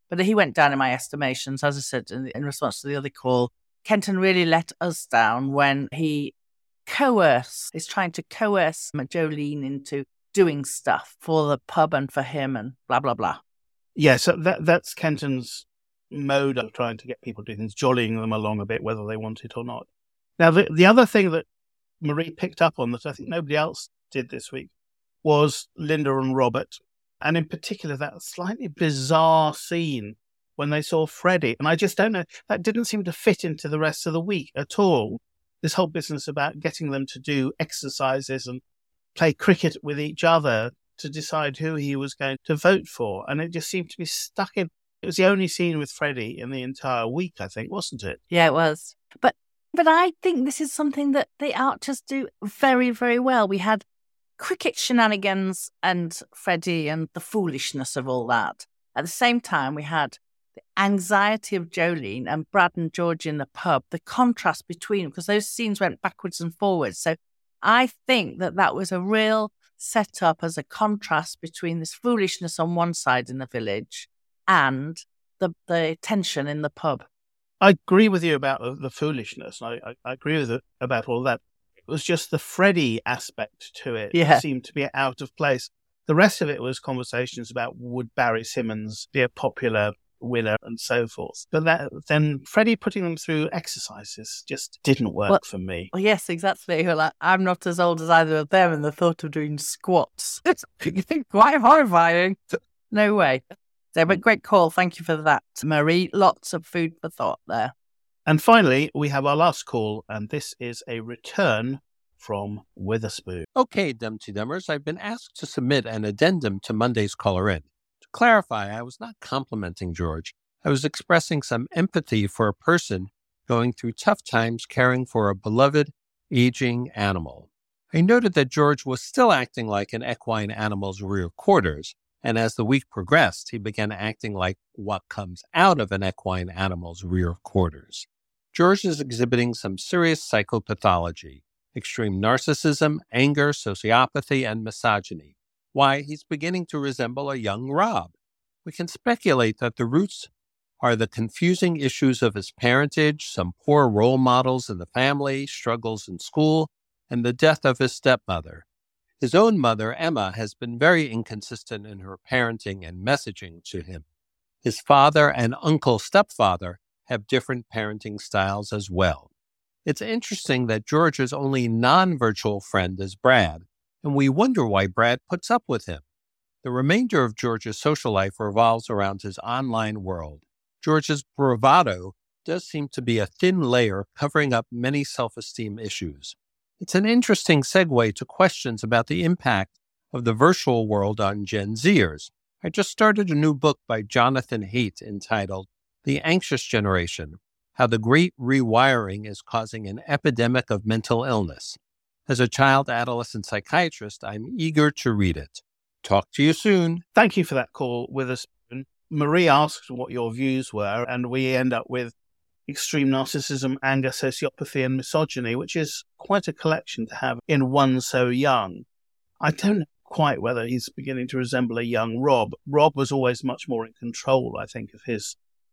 But he went down in my estimations, as I said, in, in response to the other call. Kenton really let us down when he coerced, is trying to coerce Jolene into doing stuff for the pub and for him and blah, blah, blah. Yeah, so that, that's Kenton's mode of trying to get people to do things, jollying them along a bit, whether they want it or not. Now, the, the other thing that Marie picked up on that I think nobody else did this week was Linda and Robert, and in particular that slightly bizarre scene when they saw Freddie. And I just don't know, that didn't seem to fit into the rest of the week at all. This whole business about getting them to do exercises and play cricket with each other to decide who he was going to vote for. And it just seemed to be stuck in. It was the only scene with Freddie in the entire week, I think, wasn't it? Yeah, it was. But but I think this is something that the Archers do very, very well. We had cricket shenanigans and Freddie and the foolishness of all that. At the same time, we had the anxiety of Jolene and Brad and George in the pub, the contrast between them, because those scenes went backwards and forwards. So I think that that was a real setup as a contrast between this foolishness on one side in the village and the the tension in the pub. I agree with you about the, the foolishness. I, I, I agree with it about all that. It was just the Freddie aspect to it Yeah. that seemed to be out of place. The rest of it was conversations about would Barry Simmons be a popular winner and so forth. But that, then Freddie putting them through exercises just didn't work Well- for me. Well, yes, exactly. You're like, I'm not as old as either of them, and the thought of doing squats. It's quite horrifying. No way. So, but great call. Thank you for that, Marie. Lots of food for thought there. And finally, we have our last call, and this is a return from Witherspoon. Okay, Dumpty Dummers, I've been asked to submit an addendum to Monday's Caller In. To clarify, I was not complimenting George. I was expressing some empathy for a person going through tough times caring for a beloved, aging animal. I noted that George was still acting like an equine animal's rear quarters, and as the week progressed, he began acting like what comes out of an equine animal's rear quarters. George is exhibiting some serious psychopathology, extreme narcissism, anger, sociopathy, and misogyny. Why, he's beginning to resemble a young Rob. We can speculate that the roots are the confusing issues of his parentage, some poor role models in the family, struggles in school, and the death of his stepmother. His own mother, Emma, has been very inconsistent in her parenting and messaging to him. His father and uncle stepfather have different parenting styles as well. It's interesting that George's only non-virtual friend is Brad, and we wonder why Brad puts up with him. The remainder of George's social life revolves around his online world. George's bravado does seem to be a thin layer covering up many self-esteem issues. It's an interesting segue to questions about the impact of the virtual world on Gen Zers. I just started a new book by Jonathan Haidt entitled The Anxious Generation: How the Great Rewiring is Causing an Epidemic of Mental Illness. As a child adolescent psychiatrist, I'm eager to read it. Talk to you soon. Thank you for that call, Witherspoon. Marie asked what your views were, and we end up with extreme narcissism, anger, sociopathy, and misogyny, which is quite a collection to have in one so young. I don't know quite whether he's beginning to resemble a young Rob. Rob was always much more in control, I think, of his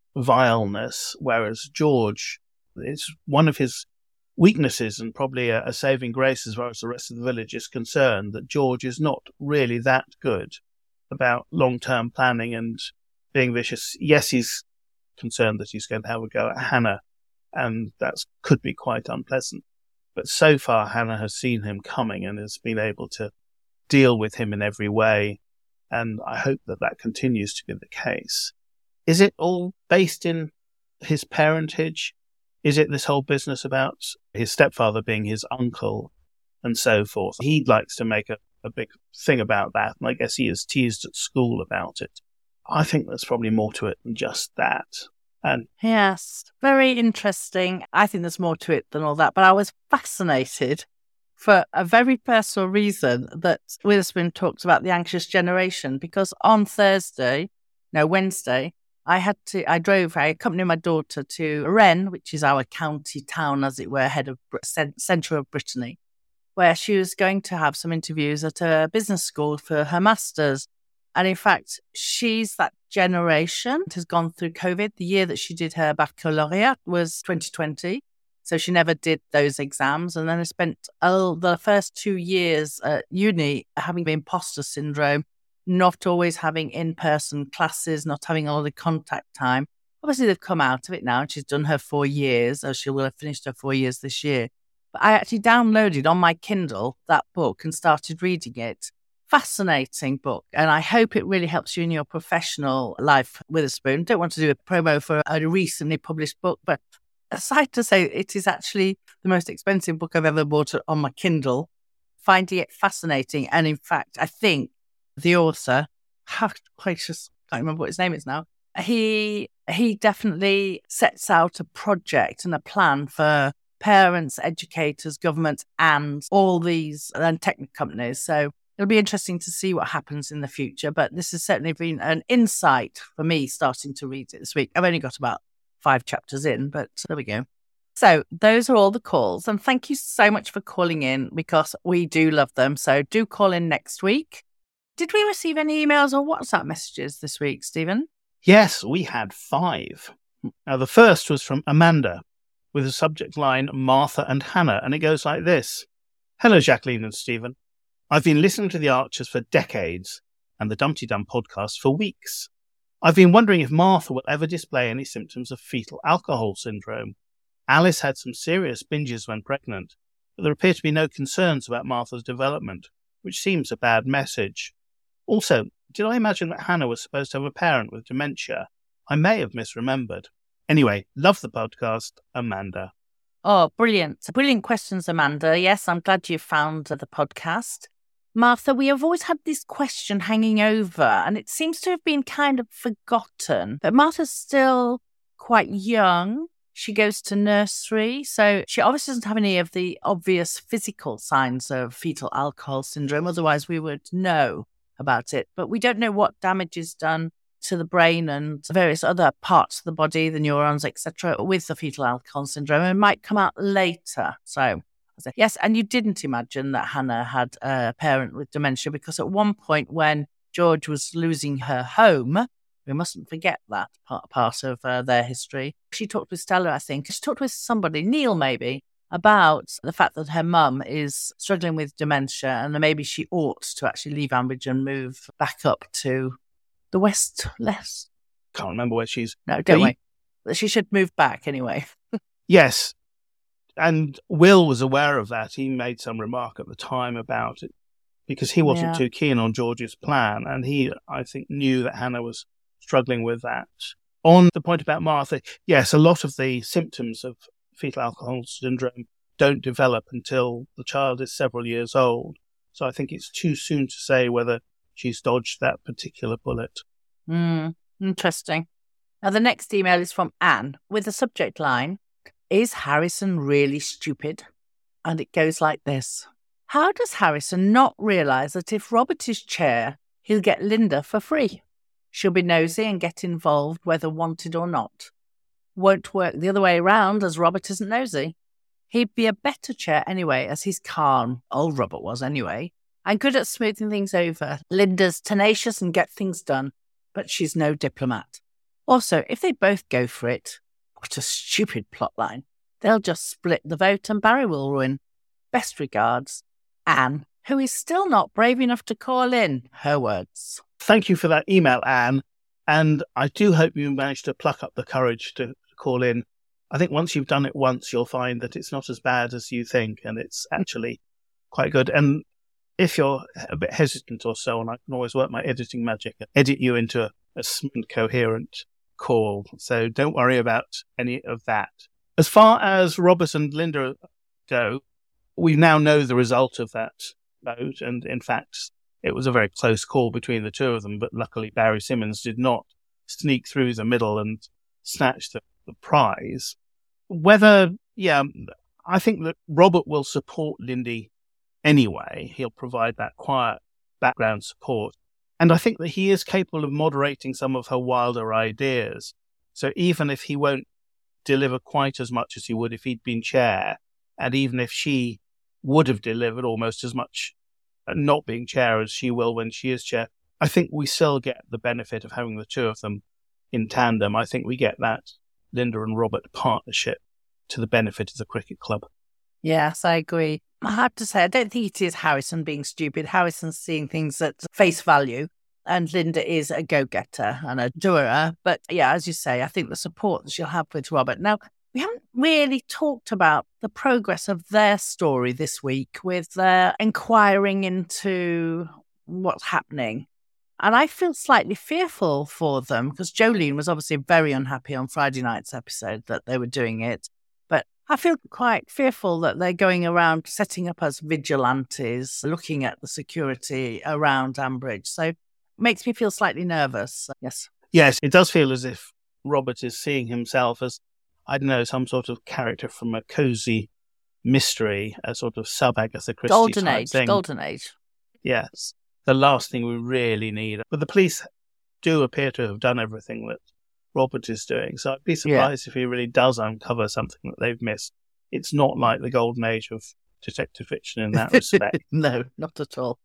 vileness, whereas George, it's one of his weaknesses and probably a, a saving grace as far as the rest of the village is concerned, that George is not really that good about long-term planning and being vicious. Yes, he's concerned that he's going to have a go at Hannah, and that could be quite unpleasant. But so far, Hannah has seen him coming and has been able to deal with him in every way, and I hope that that continues to be the case. Is it all based in his parentage? Is it this whole business about his stepfather being his uncle and so forth? He likes to make a, a big thing about that, and I guess he is teased at school about it. I think there's probably more to it than just that. And Yes, very interesting. I think there's more to it than all that, but I was fascinated for a very personal reason that Witherspoon talks about the anxious generation, because on Thursday, no, Wednesday, I had to, I drove, I accompanied my daughter to Rennes, which is our county town, as it were, head of centre of Brittany, where she was going to have some interviews at a business school for her master's. And in fact, she's that generation that has gone through COVID. The year that she did her baccalaureate was twenty twenty. So she never did those exams. And then I spent oh, the first two years at uni having the imposter syndrome, not always having in-person classes, not having all the contact time. Obviously, they've come out of it now and she's done her four years, or she will have finished her four years this year. But I actually downloaded on my Kindle that book and started reading it. Fascinating book. And I hope it really helps you in your professional life, Witherspoon. Don't want to do a promo for a recently published book, but aside to say, it is actually the most expensive book I've ever bought on my Kindle. Finding it fascinating. And in fact, I think the author, how gracious, I can't remember what his name is now. He he definitely sets out a project and a plan for parents, educators, government, and all these and tech companies. So it'll be interesting to see what happens in the future. But this has certainly been an insight for me starting to read it this week. I've only got about five chapters in, but there we go. So those are all the calls. And thank you so much for calling in because we do love them. So do call in next week. Did we receive any emails or WhatsApp messages this week, Stephen? Yes, we had five. Now, the first was from Amanda with a subject line, Martha and Hannah, and it goes like this. Hello, Jacqueline and Stephen. I've been listening to The Archers for decades and the Dumpty Dum podcast for weeks. I've been wondering if Martha will ever display any symptoms of fetal alcohol syndrome. Alice had some serious binges when pregnant, but there appear to be no concerns about Martha's development, which seems a bad message. Also, did I imagine that Hannah was supposed to have a parent with dementia? I may have misremembered. Anyway, love the podcast, Amanda. Oh, brilliant. Brilliant questions, Amanda. Yes, I'm glad you found the podcast. Martha, we have always had this question hanging over, and it seems to have been kind of forgotten. But Martha's still quite young. She goes to nursery, so she obviously doesn't have any of the obvious physical signs of fetal alcohol syndrome. Otherwise, we would know about it. But we don't know what damage is done to the brain and various other parts of the body, the neurons, et cetera, with the fetal alcohol syndrome. It might come out later. So, yes, and you didn't imagine that Hannah had a parent with dementia because at one point when George was losing her home, we mustn't forget that part, part of uh, their history. She talked with Stella, I think. She talked with somebody, Neil maybe, about the fact that her mum is struggling with dementia and that maybe she ought to actually leave Ambridge and move back up to the west less. Can't remember where she's. No, don't we? She should move back anyway. Yes. And Will was aware of that. He made some remark at the time about it because he wasn't Yeah. too keen on George's plan. And he, I think, knew that Hannah was struggling with that. On the point about Martha, yes, a lot of the symptoms of fetal alcohol syndrome don't develop until the child is several years old. So I think it's too soon to say whether she's dodged that particular bullet. Mm, interesting. Now, the next email is from Anne with the subject line, Is Harrison really stupid? And it goes like this. How does Harrison not realise that if Robert is chair, he'll get Linda for free? She'll be nosy and get involved whether wanted or not. Won't work the other way around as Robert isn't nosy. He'd be a better chair anyway as he's calm, old Robert was anyway, and good at smoothing things over. Linda's tenacious and get things done, but she's no diplomat. Also, if they both go for it, what a stupid plotline. They'll just split the vote and Barry will win. Best regards, Anne, who is still not brave enough to call in. Her words. Thank you for that email, Anne. And I do hope you managed to pluck up the courage to call in. I think once you've done it once, you'll find that it's not as bad as you think, and it's actually quite good. And if you're a bit hesitant or so, and I can always work my editing magic and edit you into a, a smooth, coherent call. So don't worry about any of that. As far as Robert and Linda go, we now know the result of that vote. And in fact, it was a very close call between the two of them. But luckily, Barry Simmons did not sneak through the middle and snatch the, the prize. Whether, yeah, I think that Robert will support Lindy anyway. He'll provide that quiet background support. And I think that he is capable of moderating some of her wilder ideas. So even if he won't deliver quite as much as he would if he'd been chair, and even if she would have delivered almost as much not being chair as she will when she is chair, I think we still get the benefit of having the two of them in tandem. I think we get that Linda and Robert partnership to the benefit of the cricket club. Yes, I agree. I have to say, I don't think it is Harrison being stupid. Harrison's seeing things at face value, and Linda is a go-getter and a doer. But yeah, as you say, I think the support that she'll have with Robert. Now, we haven't really talked about the progress of their story this week with their inquiring into what's happening. And I feel slightly fearful for them because Jolene was obviously very unhappy on Friday night's episode that they were doing it. But I feel quite fearful that they're going around setting up as vigilantes, looking at the security around Ambridge. So it makes me feel slightly nervous. Yes. Yes, it does feel as if Robert is seeing himself as, I don't know, some sort of character from a cosy mystery, a sort of sub-Agatha Christie Golden type Age, thing. Golden Age. Yes. The last thing we really need. But the police do appear to have done everything that Robert is doing. So I'd be surprised yeah. if he really does uncover something that they've missed. It's not like the golden age of detective fiction in that respect. No, not at all.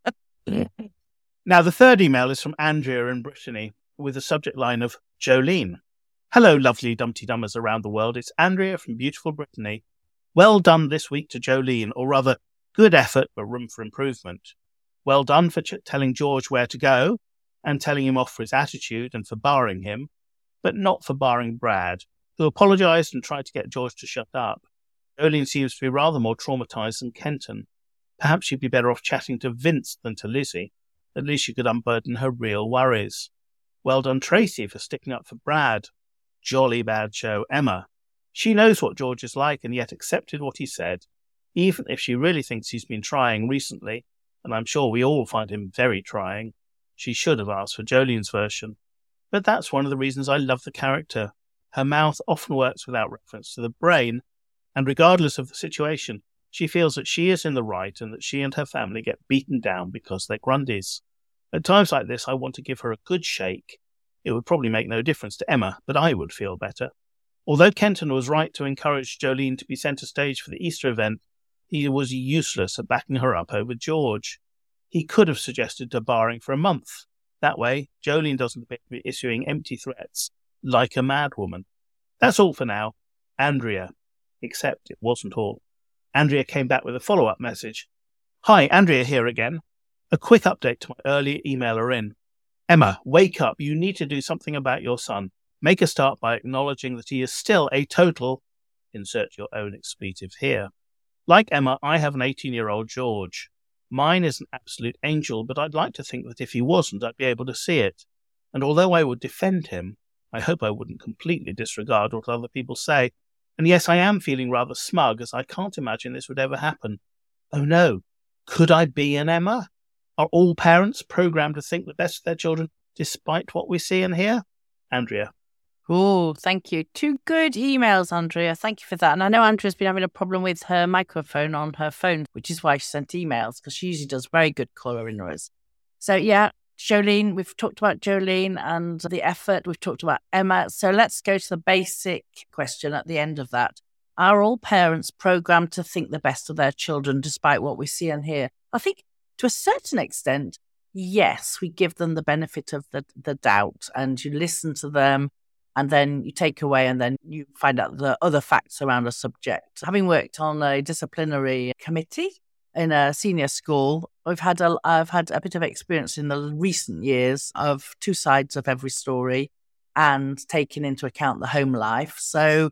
Now, the third email is from Andrea in Brittany with the subject line of Jolene. Hello, lovely Dumpty Dummers around the world. It's Andrea from beautiful Brittany. Well done this week to Jolene, or rather, good effort, but room for improvement. Well done for ch- telling George where to go and telling him off for his attitude and for barring him, but not for barring Brad, who apologised and tried to get George to shut up. Jolene seems to be rather more traumatised than Kenton. Perhaps she'd be better off chatting to Vince than to Lizzie. At least she could unburden her real worries. Well done, Tracy, for sticking up for Brad. Jolly bad show, Emma. She knows what George is like and yet accepted what he said, even if she really thinks he's been trying recently, and I'm sure we all find him very trying. She should have asked for Jolene's version. But that's one of the reasons I love the character. Her mouth often works without reference to the brain, and regardless of the situation, she feels that she is in the right and that she and her family get beaten down because they're Grundys. At times like this, I want to give her a good shake. It would probably make no difference to Emma, but I would feel better. Although Kenton was right to encourage Jolene to be centre stage for the Easter event, he was useless at backing her up over George. He could have suggested debarring for a month. That way, Jolene doesn't appear to be issuing empty threats like a madwoman. That's all for now. Andrea. Except it wasn't all. Andrea came back with a follow-up message. Hi, Andrea here again. A quick update to my earlier emailer in. Emma, wake up. You need to do something about your son. Make a start by acknowledging that he is still a total, insert your own expletive here. Like Emma, I have an eighteen-year-old George. Mine is an absolute angel, but I'd like to think that if he wasn't, I'd be able to see it. And although I would defend him, I hope I wouldn't completely disregard what other people say. And yes, I am feeling rather smug, as I can't imagine this would ever happen. Oh no, could I be an Emma? Are all parents programmed to think the best of their children, despite what we see and hear? Andrea. Oh, thank you. Two good emails, Andrea. Thank you for that. And I know Andrea's been having a problem with her microphone on her phone, which is why she sent emails, because she usually does very good caller innerers. So yeah, Jolene, we've talked about Jolene and the effort. We've talked about Emma. So let's go to the basic question at the end of that. Are all parents programmed to think the best of their children, despite what we see and hear? I think to a certain extent, yes, we give them the benefit of the, the doubt, and you listen to them, and then you take away, and then you find out the other facts around a subject. Having worked on a disciplinary committee in a senior school, I've had a, I've had a bit of experience in the recent years of two sides of every story and taking into account the home life. So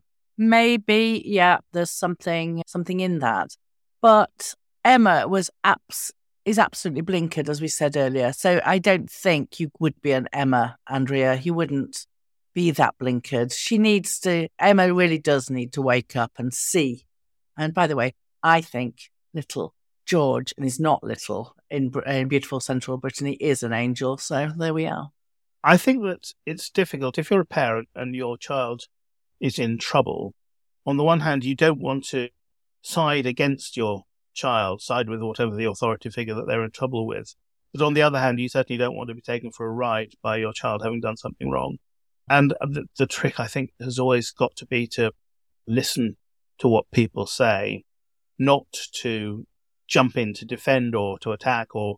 maybe, yeah, there's something something in that. But Emma was abs- is absolutely blinkered, as we said earlier. So I don't think you would be an Emma, Andrea. You wouldn't be that blinkered. She needs to, Emma really does need to wake up and see. And by the way, I think little George, and he's not little, in, in beautiful central Brittany, is an angel. So there we are. I think that it's difficult if you're a parent and your child is in trouble. On the one hand, you don't want to side against your child, side with whatever the authority figure that they're in trouble with. But on the other hand, you certainly don't want to be taken for a ride by your child having done something wrong. And the, the trick, I think, has always got to be to listen to what people say, not to jump in to defend or to attack or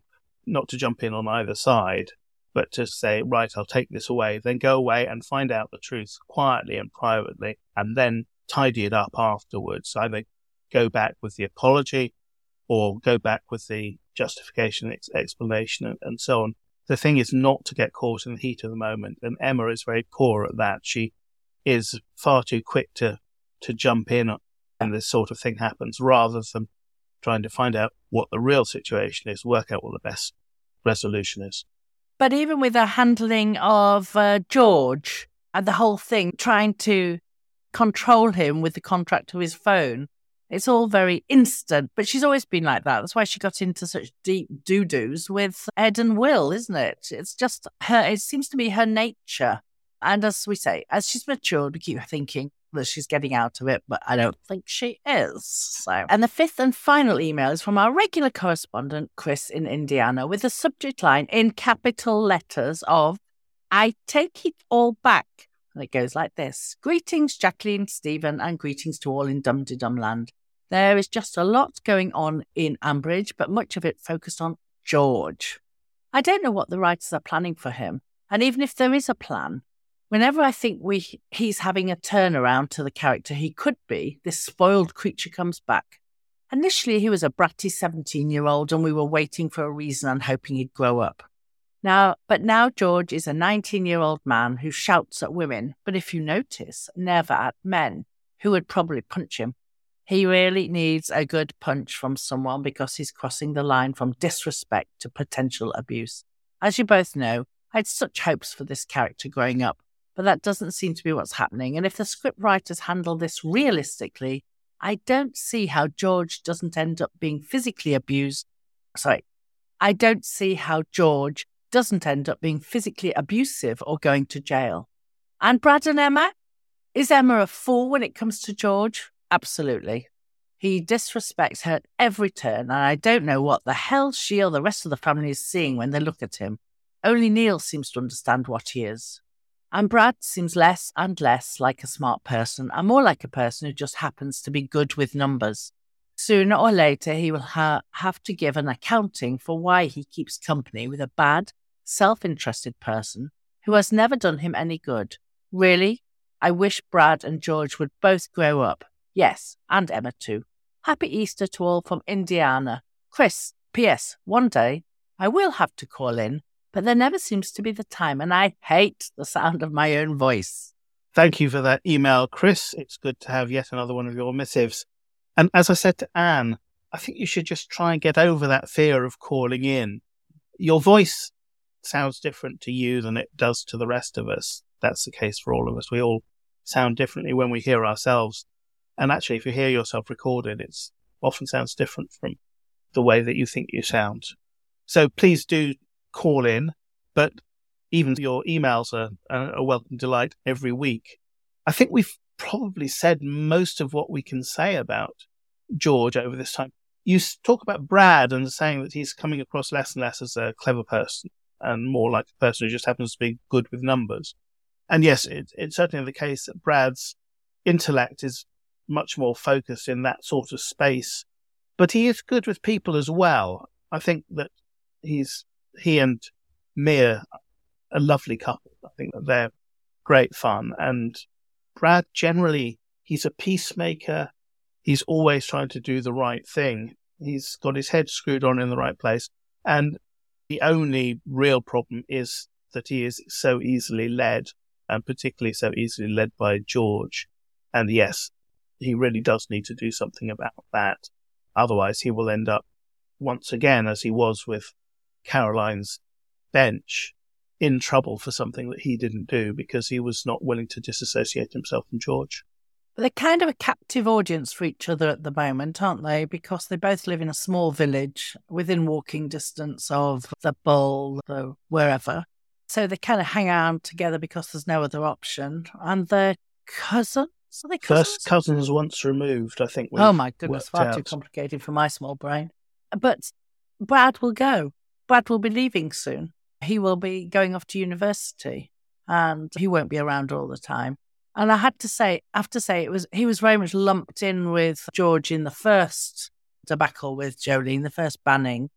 not to jump in on either side, but to say, right, I'll take this away, then go away and find out the truth quietly and privately, and then tidy it up afterwards. Either go back with the apology or go back with the justification, ex- explanation, and, and so on. The thing is not to get caught in the heat of the moment, and Emma is very poor at that. She is far too quick to, to jump in when this sort of thing happens, rather than trying to find out what the real situation is, work out what the best resolution is. But even with her handling of uh, George and the whole thing, trying to control him with the contract to his phone, it's all very instant. But she's always been like that. That's why she got into such deep doo-doos with Ed and Will, isn't it? It's just her, it seems to be her nature. And as we say, as she's matured, we keep thinking that she's getting out of it, but I don't think she is. So, and the fifth and final email is from our regular correspondent, Chris in Indiana, with the subject line in capital letters of, I take it all back. And it goes like this. Greetings, Jacqueline, Stephen, and greetings to all in Dum-de-Dum land. There is just a lot going on in Ambridge, but much of it focused on George. I don't know what the writers are planning for him, and even if there is a plan, whenever I think we he's having a turnaround to the character he could be, this spoiled creature comes back. Initially, he was a bratty seventeen-year-old, and we were waiting for a reason and hoping he'd grow up. Now, but now George is a nineteen-year-old man who shouts at women, but if you notice, never at men, who would probably punch him. He really needs a good punch from someone because he's crossing the line from disrespect to potential abuse. As you both know, I had such hopes for this character growing up, but that doesn't seem to be what's happening. And if the script writers handle this realistically, I don't see how George doesn't end up being physically abused. Sorry, I don't see how George doesn't end up being physically abusive or going to jail. And Brad and Emma? Is Emma a fool when it comes to George? Absolutely. He disrespects her at every turn, and I don't know what the hell she or the rest of the family is seeing when they look at him. Only Neil seems to understand what he is. And Brad seems less and less like a smart person and more like a person who just happens to be good with numbers. Sooner or later, he will ha- have to give an accounting for why he keeps company with a bad, self-interested person who has never done him any good. Really, I wish Brad and George would both grow up. Yes, and Emma too. Happy Easter to all from Indiana. Chris, P S. One day, I will have to call in, but there never seems to be the time, and I hate the sound of my own voice. Thank you for that email, Chris. It's good to have yet another one of your missives. And as I said to Anne, I think you should just try and get over that fear of calling in. Your voice sounds different to you than it does to the rest of us. That's the case for all of us. We all sound differently when we hear ourselves. And actually, if you hear yourself recorded, it often sounds different from the way that you think you sound. So please do call in, but even your emails are a welcome delight every week. I think we've probably said most of what we can say about George over this time. You talk about Brad and saying that he's coming across less and less as a clever person and more like a person who just happens to be good with numbers. And yes, it, it's certainly the case that Brad's intellect is much more focused in that sort of space, but he is good with people as well. I think that he's he and Mia, a lovely couple. I think that they're great fun. And Brad, generally, he's a peacemaker. He's always trying to do the right thing. He's got his head screwed on in the right place. And the only real problem is that he is so easily led, and particularly so easily led by George. And yes, he really does need to do something about that. Otherwise, he will end up once again, as he was with Caroline's bench, in trouble for something that he didn't do because he was not willing to disassociate himself from George. But they're kind of a captive audience for each other at the moment, aren't they? Because they both live in a small village within walking distance of the Bull, the wherever. So they kind of hang around together because there's no other option. And they're cousins. Are they cousins? First cousins once removed, I think. Oh my goodness, far out. too complicated for my small brain. But Brad will go. Brad will be leaving soon. He will be going off to university and he won't be around all the time. And I had to say, I have to say, it was he was very much lumped in with George in the first debacle with Jolene, the first banning.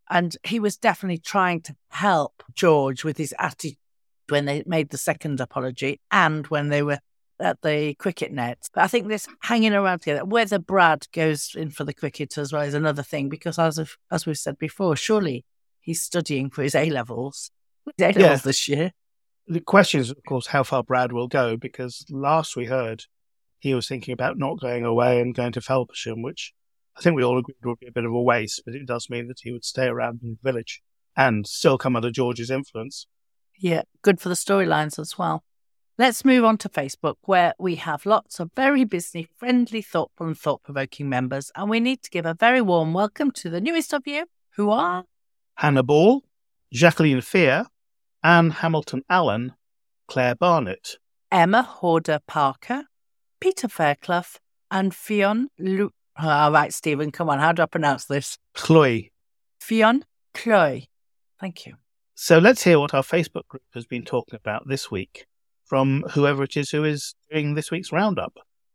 And he was definitely trying to help George with his attitude when they made the second apology and when they were at the cricket nets. But I think this hanging around together, whether Brad goes in for the cricket as well is another thing, because as of, as we've said before, surely he's studying for his A-levels, his A-levels yeah. this year. The question is, of course, how far Brad will go, because last we heard he was thinking about not going away and going to Felpersham, which I think we all agreed would be a bit of a waste, but it does mean that he would stay around in the village and still come under George's influence. Yeah, good for the storylines as well. Let's move on to Facebook, where we have lots of very busy, friendly, thoughtful and thought-provoking members, and we need to give a very warm welcome to the newest of you, who are... Hannah Ball, Jacqueline Fear, Anne Hamilton Allen, Claire Barnett, Emma Horder Parker, Peter Fairclough, and Fionn Lu... All right, Stephen, come on, how do I pronounce this? Chloe. Fionn Chloe. Thank you. So let's hear what our Facebook group has been talking about this week from whoever it is who is doing this week's roundup.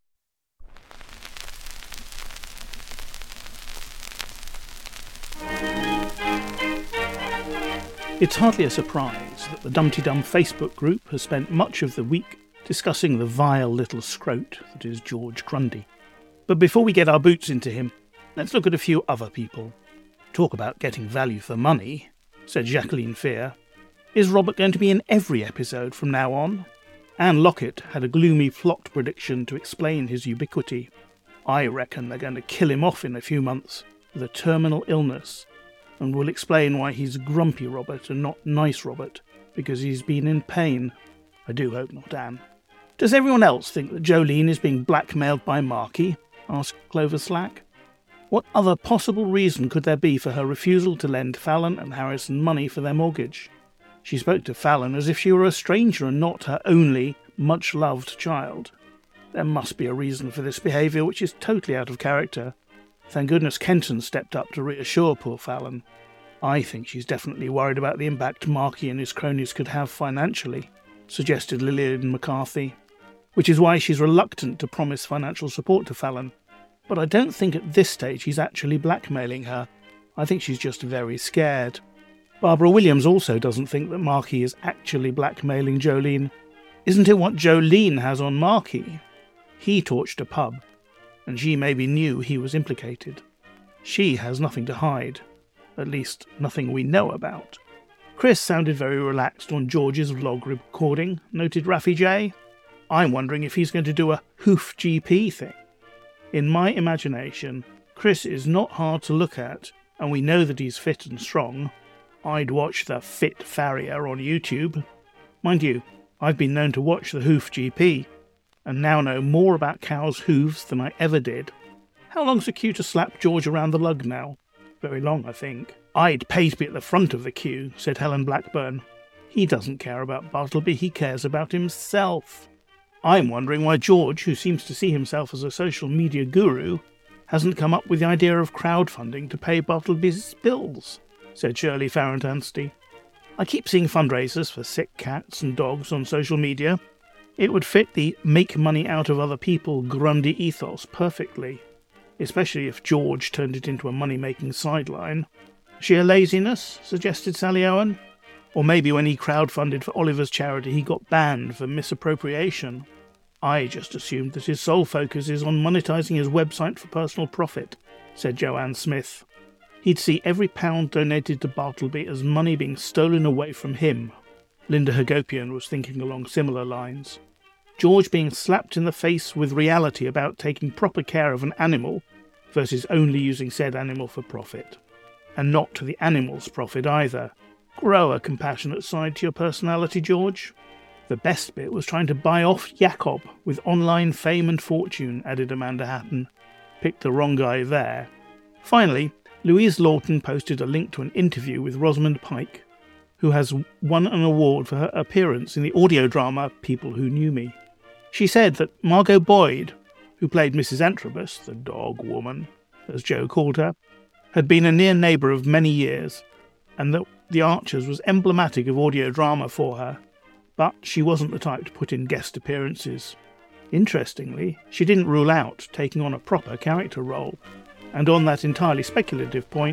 It's hardly a surprise that the Dumpty Dum Facebook group has spent much of the week discussing the vile little scrote that is George Grundy. But before we get our boots into him, let's look at a few other people. Talk about getting value for money, said Jacqueline Fear. Is Robert going to be in every episode from now on? Anne Lockett had a gloomy plot prediction to explain his ubiquity. I reckon they're going to kill him off in a few months with a terminal illness, and will explain why he's grumpy Robert and not nice Robert, because he's been in pain. I do hope not, Anne. Does everyone else think that Jolene is being blackmailed by Marky? Asked Clover Slack. What other possible reason could there be for her refusal to lend Fallon and Harrison money for their mortgage? She spoke to Fallon as if she were a stranger and not her only, much-loved child. There must be a reason for this behaviour which is totally out of character. Thank goodness Kenton stepped up to reassure poor Fallon. I think she's definitely worried about the impact Marky and his cronies could have financially, suggested Lillian McCarthy, which is why she's reluctant to promise financial support to Fallon. But I don't think at this stage he's actually blackmailing her. I think she's just very scared. Barbara Williams also doesn't think that Marky is actually blackmailing Jolene. Isn't it what Jolene has on Marky? He torched a pub, and she maybe knew he was implicated. She has nothing to hide, at least nothing we know about. Chris sounded very relaxed on George's vlog recording, noted Raffy J. I'm wondering if he's going to do a hoof G P thing. In my imagination, Chris is not hard to look at, and we know that he's fit and strong. I'd watch the Fit Farrier on YouTube. Mind you, I've been known to watch the Hoof G P, and now know more about cows' hooves than I ever did. How long's the queue to slap George around the lug now? Very long, I think. I'd pay to be at the front of the queue, said Helen Blackburn. He doesn't care about Bartleby, he cares about himself. I'm wondering why George, who seems to see himself as a social media guru, hasn't come up with the idea of crowdfunding to pay Bartleby's bills, said Shirley Farrant-Anstey. I keep seeing fundraisers for sick cats and dogs on social media. It would fit the make money out of other people Grundy ethos perfectly, especially if George turned it into a money-making sideline. Sheer laziness, suggested Sally Owen. Or maybe when he crowdfunded for Oliver's charity he got banned for misappropriation. I just assumed that his sole focus is on monetising his website for personal profit, said Joanne Smith. He'd see every pound donated to Bartleby as money being stolen away from him. Linda Hagopian was thinking along similar lines. George being slapped in the face with reality about taking proper care of an animal versus only using said animal for profit. And not to the animal's profit either. Grow a compassionate side to your personality, George. The best bit was trying to buy off Jacob with online fame and fortune, added Amanda Hatton. Picked the wrong guy there. Finally, Louise Lawton posted a link to an interview with Rosamund Pike, who has won an award for her appearance in the audio drama People Who Knew Me. She said that Margot Boyd, who played Missus Antrobus, the dog woman, as Joe called her, had been a near neighbour of many years, and that The Archers was emblematic of audio drama for her, but she wasn't the type to put in guest appearances. Interestingly, she didn't rule out taking on a proper character role, and on that entirely speculative point,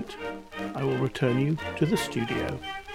I will return you to the studio.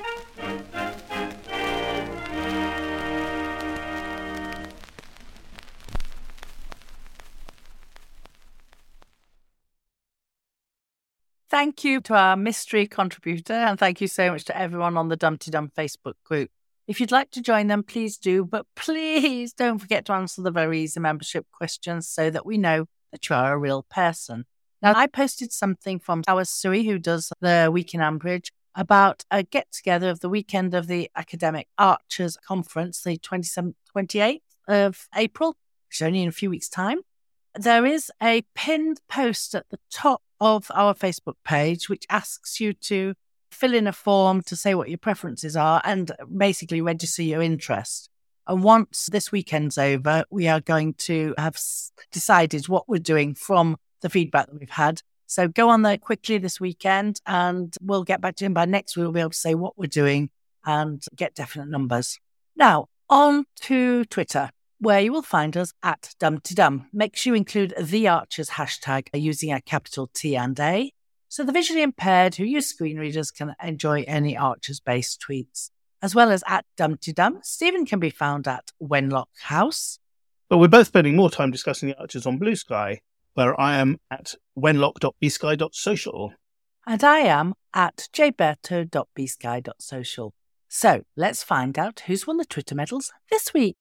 Thank you to our mystery contributor, and thank you so much to everyone on the Dumpty Dum Facebook group. If you'd like to join them, please do, but please don't forget to answer the very easy membership questions so that we know that you are a real person. Now, I posted something from our Sui, who does the Week in Ambridge, about a get-together of the weekend of the Academic Archers Conference, the twenty-seventh, twenty-eighth of April, which is only in a few weeks' time. There is a pinned post at the top of our Facebook page, which asks you to fill in a form to say what your preferences are and basically register your interest. And once this weekend's over, we are going to have decided what we're doing from the feedback that we've had. So go on there quickly this weekend and we'll get back to him by next week. We'll be able to say what we're doing and get definite numbers. Now, on to Twitter, where you will find us at Dumpty Dum. Make sure you include the Archers hashtag using a capital T and A, so the visually impaired who use screen readers can enjoy any Archers-based tweets. As well as at Dumpty Dum, Stephen can be found at Wenlock House. But we're both spending more time discussing the Archers on Blue Sky, where I am at wenlock dot b sky dot social. And I am at j berto dot b sky dot social. So let's find out who's won the Twitter medals this week.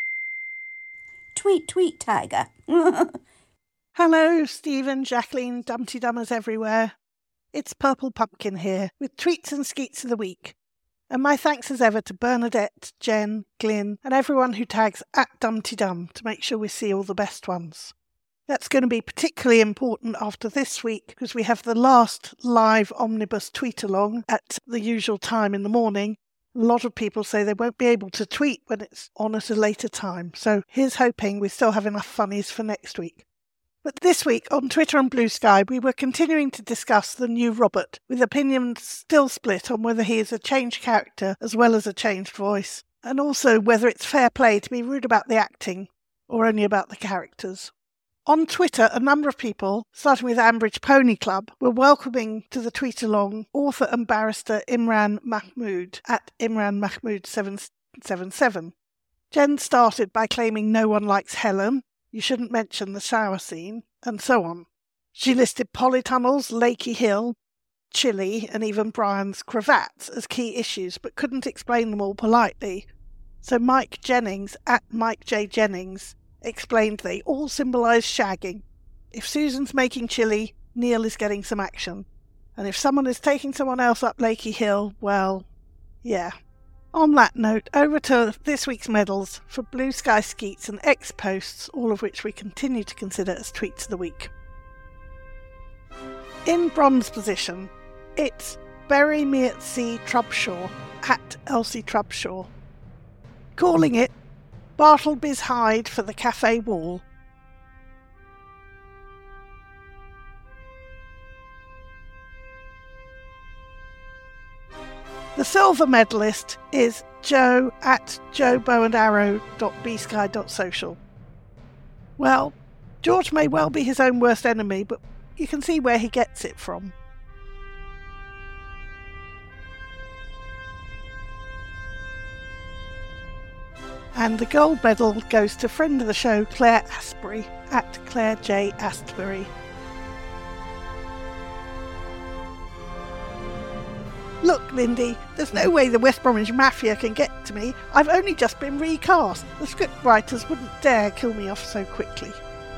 Tweet, tweet, Tiger. Hello, Stephen, Jacqueline, Dumpty Dummers everywhere. It's Purple Pumpkin here with tweets and skeets of the week. And my thanks as ever to Bernadette, Jen, Glyn, and everyone who tags at Dumpty Dum to make sure we see all the best ones. That's going to be particularly important after this week because we have the last live omnibus tweet along at the usual time in the morning. A lot of people say they won't be able to tweet when it's on at a later time. So here's hoping we still have enough funnies for next week. But this week on Twitter and Blue Sky, we were continuing to discuss the new Robert, with opinions still split on whether he is a changed character as well as a changed voice, and also whether it's fair play to be rude about the acting or only about the characters. On Twitter, a number of people, starting with Ambridge Pony Club, were welcoming to the tweet-along author and barrister Imran Mahmood at Imran Mahmood seven seven seven. Jen started by claiming no one likes Helen, you shouldn't mention the shower scene, and so on. She listed polytunnels, Lakey Hill, Chili, and even Brian's cravats as key issues, but couldn't explain them all politely. So Mike Jennings, at Mike J. Jennings, explained they all symbolise shagging. If Susan's making chili, Neil is getting some action. And if someone is taking someone else up Lakey Hill, well, yeah. On that note, over to this week's medals for Blue Sky Skeets and X posts, all of which we continue to consider as tweets of the week. In bronze position, it's Bury Me at Sea Trubshaw, at Elsie Trubshaw, calling it Bartleby's Hide for the cafe wall. The silver medalist is Joe at joe bow and arrow dot b sky dot social. Well, George may well be his own worst enemy, but you can see where he gets it from. And the gold medal goes to friend of the show, Claire Asbury, at Claire J. Astbury. Look, Lindy, there's no way the West Bromwich Mafia can get to me. I've only just been recast. The script writers wouldn't dare kill me off so quickly.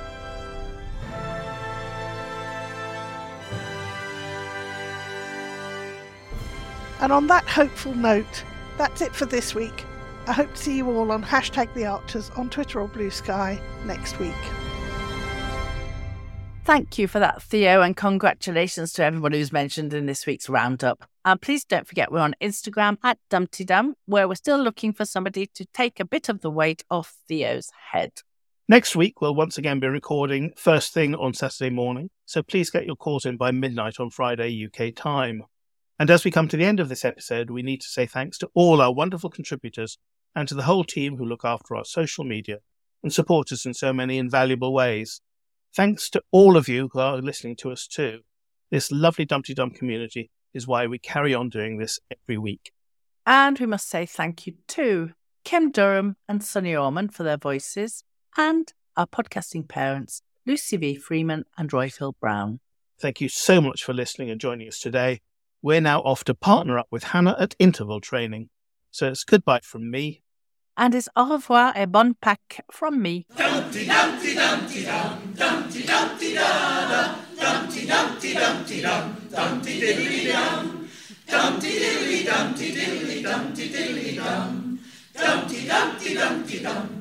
And on that hopeful note, that's it for this week. I hope to see you all on hashtag The Archers on Twitter or Blue Sky next week. Thank you for that, Theo, and congratulations to everyone who's mentioned in this week's roundup. And please don't forget we're on Instagram at Dumpty Dum, where we're still looking for somebody to take a bit of the weight off Theo's head. Next week, we'll once again be recording first thing on Saturday morning, so please get your calls in by midnight on Friday U K time. And as we come to the end of this episode, we need to say thanks to all our wonderful contributors and to the whole team who look after our social media and support us in so many invaluable ways. Thanks to all of you who are listening to us too. This lovely Dumpty Dum community is why we carry on doing this every week. And we must say thank you to Kim Durham and Sonny Orman for their voices, and our podcasting parents, Lucy V. Freeman and Royfield Brown. Thank you so much for listening and joining us today. We're now off to partner up with Hannah at interval training. So it's goodbye from me. And it's au revoir et bonne Pâques from me. Dumpty Dumpty Dumpty Dum, Dumpty Dumpty Da Da, Dumpty Dumpty Dumpty Dum, Dumpty Diddly Dum, Dumpty Diddly Dumpty Diddly Dumpty Diddly Dum, Dumpty Dumpty Dumpty Dum.